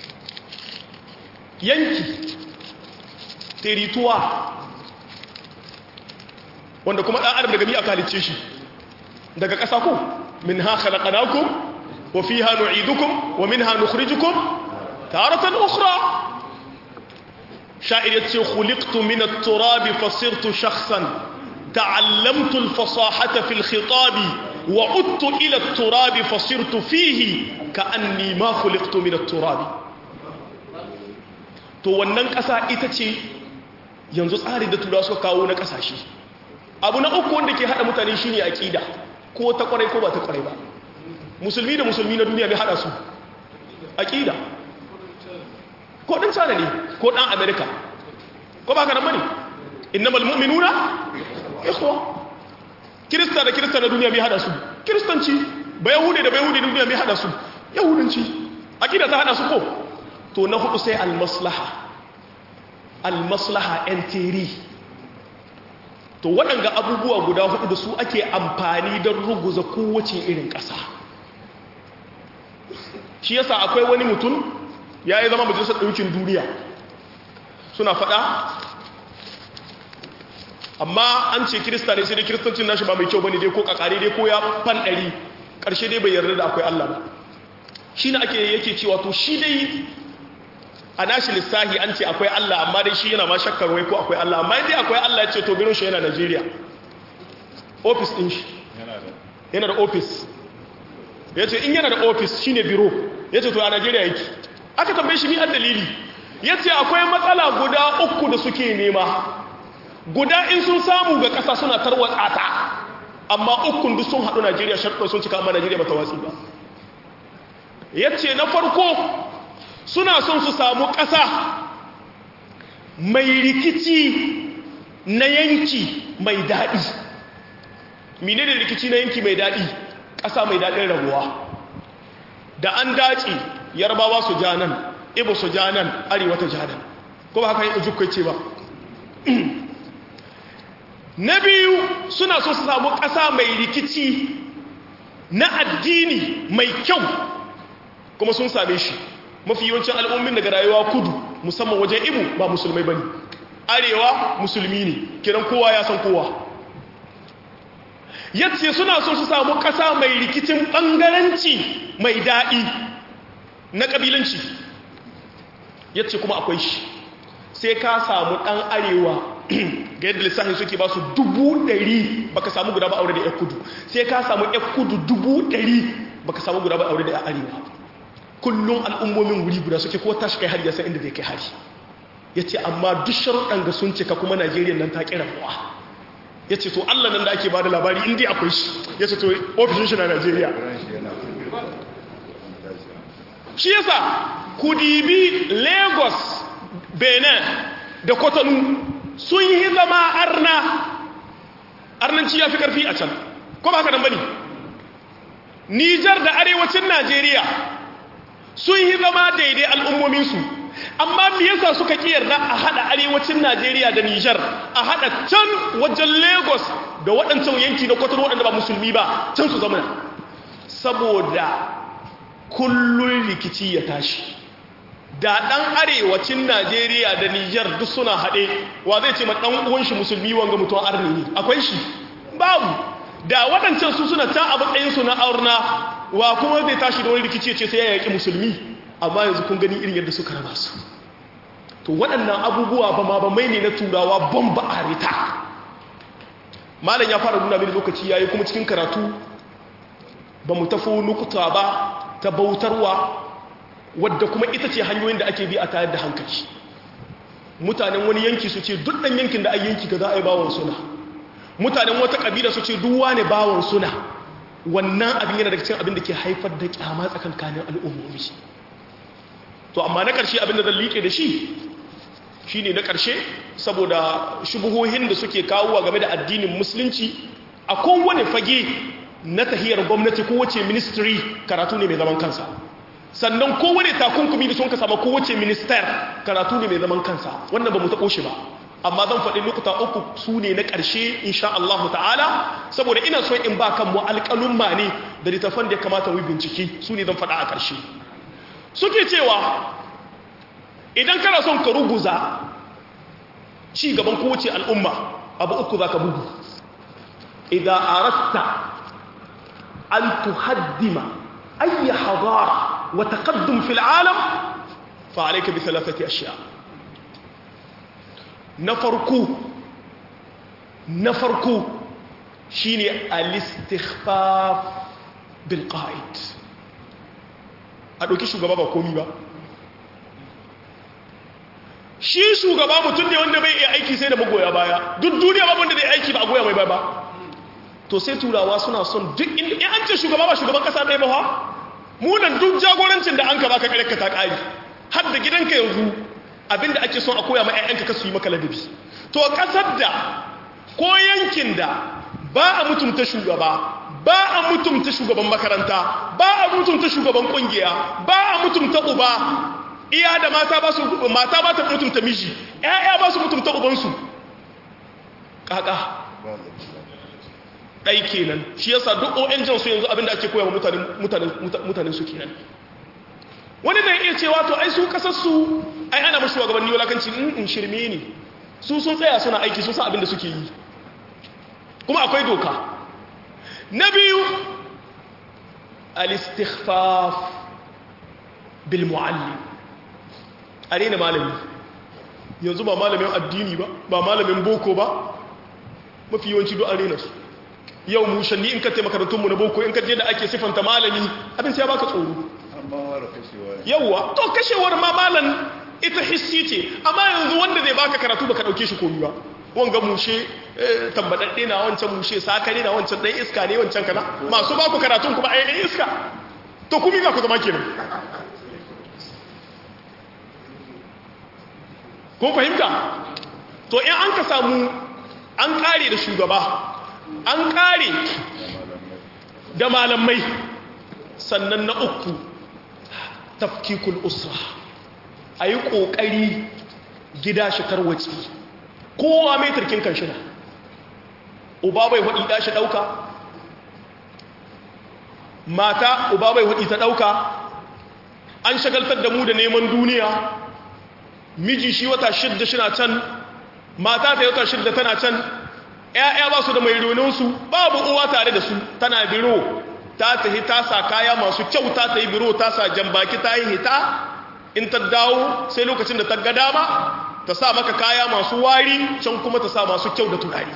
yanki terituwa wanda kuma ɗan adam daga mi aka halicce shi daga ƙasa ko min ha khalaqnakum wa fiha nu'idukum wa minha nukhrijukum taratan ukhra sha'ir yace khuliqtu min at-turab fasirtu shakhsan ta'allamtu al-fasahata fi al-khitab wa udtu ila at-turab fasirtu fihi ka'anni ma khuliqtu min at-turab to wannan ƙasa ita ce yanzu tsari da turawa suka kawo na ƙasashe abu na uku wanda ke hada mutane shine aqida ko ta kwarai ko ba ta kwarai ba musulmi da musulmi na duniya bai hada su aqida ko dan China ne ko dan America ko ba ka nan bane innamal mu'minuna ikhwa kirista da kirista na duniya bai hada su kristanci ba yahudi da ba yahudi na duniya bai hada su yahudanci aqida ta hada su ko to na hudu sai al maslaha al maslaha enteri to waɗanga abubuwa guda hudu da su ake amfani don ruguza kowace irin ƙasa shi yasa akwai wani mutum ya yi zama majalisar ɗaukin duniya suna faɗa amma an ce kirista ne sai dai kiristancin nashi ba mai kyau bane dai ko kakare dai ko ya fan ɗari ƙarshe dai bai yarda da akwai Allah ba shi ne ake yake cewa to shi dai a nashi lissahi an ce akwai Allah amma dai shi yana ma shakkar wai ko akwai Allah amma dai akwai Allah ya ce to birin shi yana Najeriya office din shi yana da office ya ce in yana da office shine biro ya ce to a Najeriya yake aka tambaye shi mi an dalili ya ce akwai matsala guda uku da suke nema guda in sun samu ga ƙasa suna tarwatsa ta amma ukun duk sun haɗu Najeriya sharɗo sun cika amma Najeriya ba ta watsi ba ya ce na farko suna son su samu ƙasa mai rikici na yanki mai daɗi mine da rikici na yanki mai daɗi ƙasa mai daɗin rabuwa da an dace yarbawa su ja nan ibo su ja nan arewa ta ja nan ko ba haka yi ujukwai ce ba na biyu suna so su samu ƙasa mai rikici na addini mai kyau kuma sun same shi mafi yawancin al'ummin daga rayuwa kudu musamman wajen ibu ba musulmai bane arewa musulmi ne kiran kowa ya san kowa yace suna so su samu ƙasa mai rikicin ɓangaranci mai daɗi na ƙabilanci yace kuma akwai shi sai ka samu ɗan arewa ga yadda lissafin suke ba su dubu ɗari baka samu guda ba aure da ya kudu sai ka samu ya kudu dubu ɗari baka samu guda ba aure da ya arewa kullum al'ummomin wuri guda suke ko tashi kai hari ya san inda zai kai hari ya ce amma duk sharuɗan ga sun cika kuma najeriya nan ta ƙira buwa ya ce to allah nan da ake ba da labari inda akwai shi ya ce to ofishin shi na najeriya shi yasa ku dibi Lagos, Benin da Cotonou sun yi zama arna arnanci ya fi karfi a can ko ba haka nan bane Nijar da arewacin Najeriya sun yi zama daidai al'ummominsu amma me yasa suka ki yarda a hada arewacin Najeriya da Nijar a hada can wajen Lagos da waɗancan yanki na Cotonou waɗanda ba musulmi ba can su zama saboda kullun rikici ya tashi da ɗan arewacin Najeriya da Nijar duk suna haɗe wa zai ce ma ɗan uwan shi musulmi wanga mutuwa arni ne akwai shi babu da waɗancan su suna can a matsayinsu na aurna wa kuma zai tashi da wani rikici ce sai ya yaƙi musulmi amma yanzu kun gani irin yadda suka raba su to waɗannan abubuwa ba ma ba mai ne na turawa bomba a rita malam ya fara nuna mini lokaci yayi kuma cikin karatu ba mu tafi nukuta ba ta bautarwa wadda kuma ita ce hanyoyin da ake bi a tayar da hankali mutanen wani yanki su ce duk ɗan yankin da ai yanki ka za a yi bawon suna mutanen wata ƙabila su ce duwa ne bawon suna wannan abin yana daga cikin abin da ke haifar da kyama tsakankanin al'ummomi to amma na ƙarshe abin da zan liƙe da shi shi ne na ƙarshe saboda shubuhohin da suke kawowa game da addinin musulunci a kowane fage na tahiyar gwamnati kowace ministry karatu ne mai zaman kansa sannan kowane takunkumi da sun ka sama kowace minister karatu ne mai zaman kansa wannan ba mu taɓo shi ba amma zan faɗi lokuta uku su ne na ƙarshe insha Allah ta'ala saboda ina son in ba kan mu alƙalumma ne da littafan da ya kamata mu bincike su ne zan faɗa a ƙarshe suke cewa idan kana son ka ruguza ci gaban kowace al'umma abu uku za ka bugu idan aratta an tuhaddima ayya hadara wa taqaddum fil alam fa alayka bi thalathati ashya na farko na farko shine al-istikhfaf bil qa'id a ɗauki shugaba ba komi ba shi shugaba mutum ne wanda bai iya aiki sai da magoya baya duk duniya ba wanda zai aiki ba a goya mai baya ba to sai turawa suna son duk inda in an ce shugaba ba shugaban kasa ɗaya ba ha mu nan duk jagorancin da an ka baka kare ka ta ƙari har da gidanka yanzu abinda ake son a koya ma ƴaƴanka ka su yi maka ladabi to kasar da ko yankin da ba a mutunta shugaba ba a mutunta shugaban makaranta ba a mutunta shugaban kungiya ba a mutunta uba iya da mata ba su mata ba ta mutunta miji ƴaƴa ba su mutunta ubansu kaka dai kenan shi yasa duk O N G su yanzu abinda ake koya wa mutanen mutanen mutanen su kenan wani da iya cewa to ai su kasar su ai ana mashi shugabanni walakanci in shirme ne su sun tsaya suna aiki sun san abinda suke yi kuma akwai doka na biyu al-istighfaf bil muallim arena malami yanzu ba malamin addini ba ba malamin boko ba mafi yawanci do arena su yau mu shanni in ka taimaka makarantunmu na boko in ka je da ake sifanta malami abin sai ya baka tsoro yauwa to kashewar ma malan ita hissi ce amma yanzu wanda zai baka karatu baka dauke shi komai ba wanga mushe tambadadde na wancan mushe sakare na wancan dan iska ne wancan kana masu baku karatun kuma ai dan iska to kuma za ku zama kenan ko fahimta to in an ka samu an kare da shugaba an kare da malamai sannan na uku tafkikul usra ayi kokari gida shi tarwaci kowa mai turkin kan shida uba bai hudi da shi dauka mata uba bai hudi ta dauka an shagaltar da mu da neman duniya miji shi wata shidda shi na can mata ta wata shidda tana can ƴaƴa ba su da mai renonsu babu uwa tare da su tana biro ta tahi ta sa kaya masu kyau ta tahi biro ta sa jambaki ta yi hita in ta dawo sai lokacin da ta ga dama ta sa maka kaya masu wari can kuma ta sa masu kyau da turare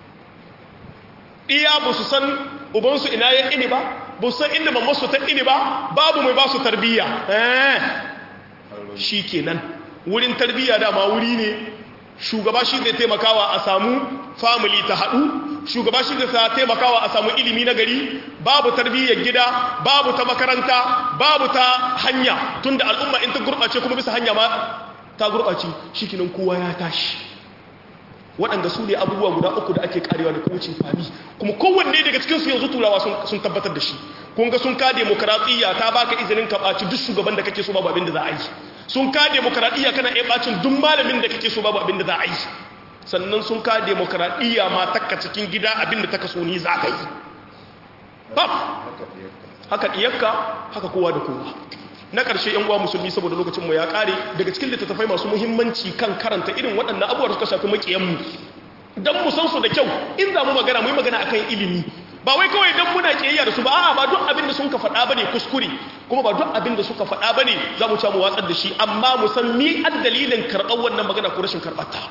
iya ba su san ubansu ina ya ini ba ba su san inda mamansu ta ini ba babu mai ba su tarbiyya eh shi kenan wurin tarbiyya dama wuri ne shugaba shi zai taimakawa a samu family ta haɗu, shugaba shi zai taimakawa a samu ilimi na gari, babu tarbiyyar gida, babu ta makaranta, babu ta hanya, tunda al'umma in ta gurɓace kuma bisa hanya ma ta gurɓace, shi kinan kowa ya tashi. Waɗanda su ne abubuwa guda uku da ake karewa da kowacin fami, kuma kowanne daga cikinsu yanzu turawa sun tabbatar da shi. Kun ga sun ka demokaratiyya ta baka izinin ka ɓaci duk shugaban da kake so babu abin da za a yi. Sun ka demokaratiyya kana iya ɓacin duk malamin da kake so babu abin da za a yi. Sannan sun ka demokaratiyya ma takka cikin gida abin da taka so ni za ka yi. Bab! Haka ɗiyarka, haka kowa da kowa. Na ƙarshe ‘yan uwa musulmi saboda lokacinmu ya ƙare daga cikin littattafai masu muhimmanci kan karanta irin waɗannan abubuwa da suka shafi maƙiyanmu. Don mu san su da kyau, in za mu magana mu yi magana akan ilimi. Ba wai kawai don muna ƙiyayya da su ba, a'a ba duk abin da sun ka faɗa bane kuskure, kuma ba duk abin da suka faɗa bane za mu ci mu watsar da shi, amma mu san mi ad dalilin karɓar wannan magana ko rashin karɓar ta.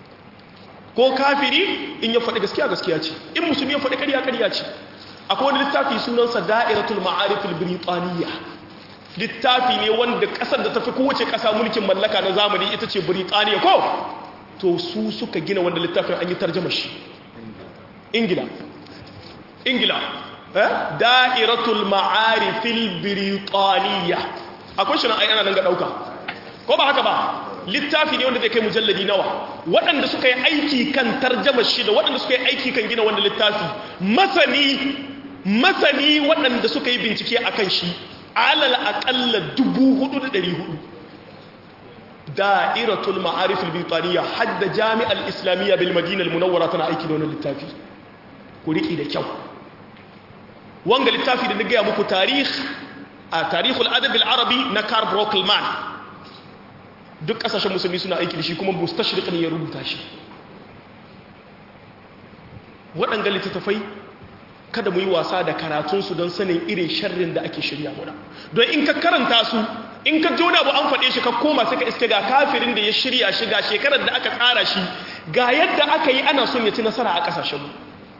Ko kafiri in ya faɗi gaskiya gaskiya ce, in musulmi ya faɗi ƙarya ƙarya ce. Akwai wani littafi sunansa Da'iratul Ma'arifil Britaniya. Littafi ne wanda ƙasar da tafi kowace ƙasa mulkin mallaka na zamani ita ce Britaniya ko? To su suka gina wanda littafin an yi tarjama shi. Ingila. Ingila. Eh? Da'iratul Ma'arifil Britaniya. Akwai shi nan ai ana nan ga ɗauka. Ko ba haka ba? Littafi ne wanda zai kai mujalladi nawa. Waɗanda suka yi aiki kan tarjama shi da waɗanda suka yi aiki kan gina wanda littafi. Masani, masani waɗanda suka yi bincike a kan shi. Alal aƙalla dubu hudu da ɗari hudu. Da'iratul Ma'arif al-Britaniya hadda Jami'ar Islamiyya bil Madina al-Munawwara tana aiki da wannan littafi. Ku riƙi da kyau. Wanga littafi da na gaya muku tarih a tarihul adab al-arabi na Karl Brockleman. Duk ƙasashen musulmi suna aiki da shi kuma mustashriq ne ya rubuta shi. Waɗanga littattafai kada mu yi wasa da karatunsu don sanin irin sharrin da ake shirya muna. Don in ka karanta su, in ka jona bu an faɗe shi ka koma sai ka iske ga kafirin da ya shirya shi ga shekarar da aka tsara shi ga yadda aka yi ana son ya ci nasara a ƙasashenmu.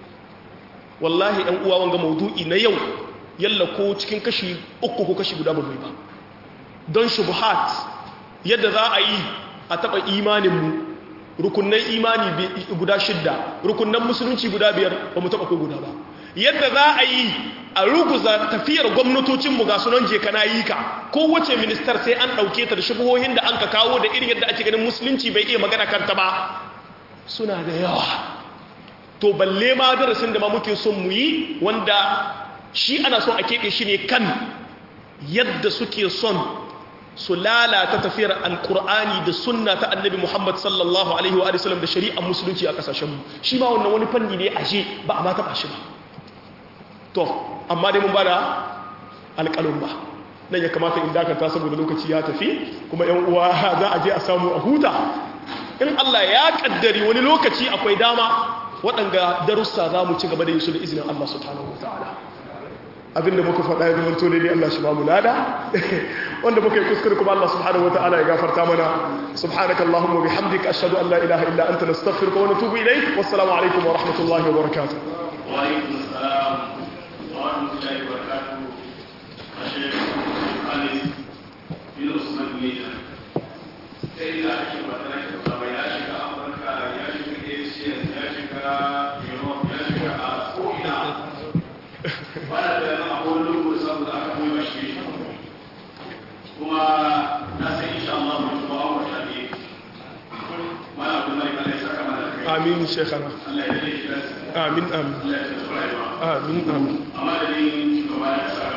Wallahi ɗan uwa wanga maudu'i na yau yalla ko cikin kashi uku ko kashi guda ba mai ba. Don shubuhat yadda za a yi a taɓa imaninmu, rukunan imani guda shidda, rukunan musulunci guda biyar ba mu taɓa ko guda ba. Yadda za a yi a ruguza tafiyar gwamnatocinmu ga sunan je kana yi ka, kowace ministar sai an ɗauke ta da shubuhohin da an ka kawo da irin yadda ake ganin musulunci bai iya magana kanta ba, suna da yawa. To balle ma darasin da ma muke son mu yi wanda shi ana son a keɓe shi ne kan yadda suke son su lalata tafiyar alkur'ani da sunna ta annabi Muhammad sallallahu alaihi wa sallam da shari'ar musulunci a kasashenmu. Shi ma wannan wani fanni ne ashe ba a ma taɓa shi ba. To amma dai mun bada alƙalin ba nan ya kamata in dakata saboda lokaci ya tafi kuma yan uwa za a je a samu a huta. In Allah ya kaddari wani lokaci akwai dama waɗanga darussa za mu ci gaba da yin su da izinin Allah subhanahu wataala. Abinda muka faɗa ya zama to ne Allah shi ba mu lada wanda muka yi kuskure kuma Allah subhanahu wataala ya gafarta mana. Subhanaka Allahumma bihamdika ashhadu an la ilaha illa anta nastaghfiruka wa natubu ilayk. Wassalamu alaikum wa rahmatullahi wa barakatuh. Wa alaikum assalam wa rahmatullahi wa barakatuh. Sheikh Ali bin Usman bin sai da ake magana da ba ya shiga Amurka ya shiga Asia ya shiga Europe ya shiga a ko'ina wanda da yana abuwan lungu saboda aka koyi mashi kuma na san insha Allah mutum ba wa shaɗe mana abu mai kala ya saka mana kai amin shekhana Allah ya yi shi amin amin Allah ya tafi rayuwa amin amin amma da ni shugaba ya saka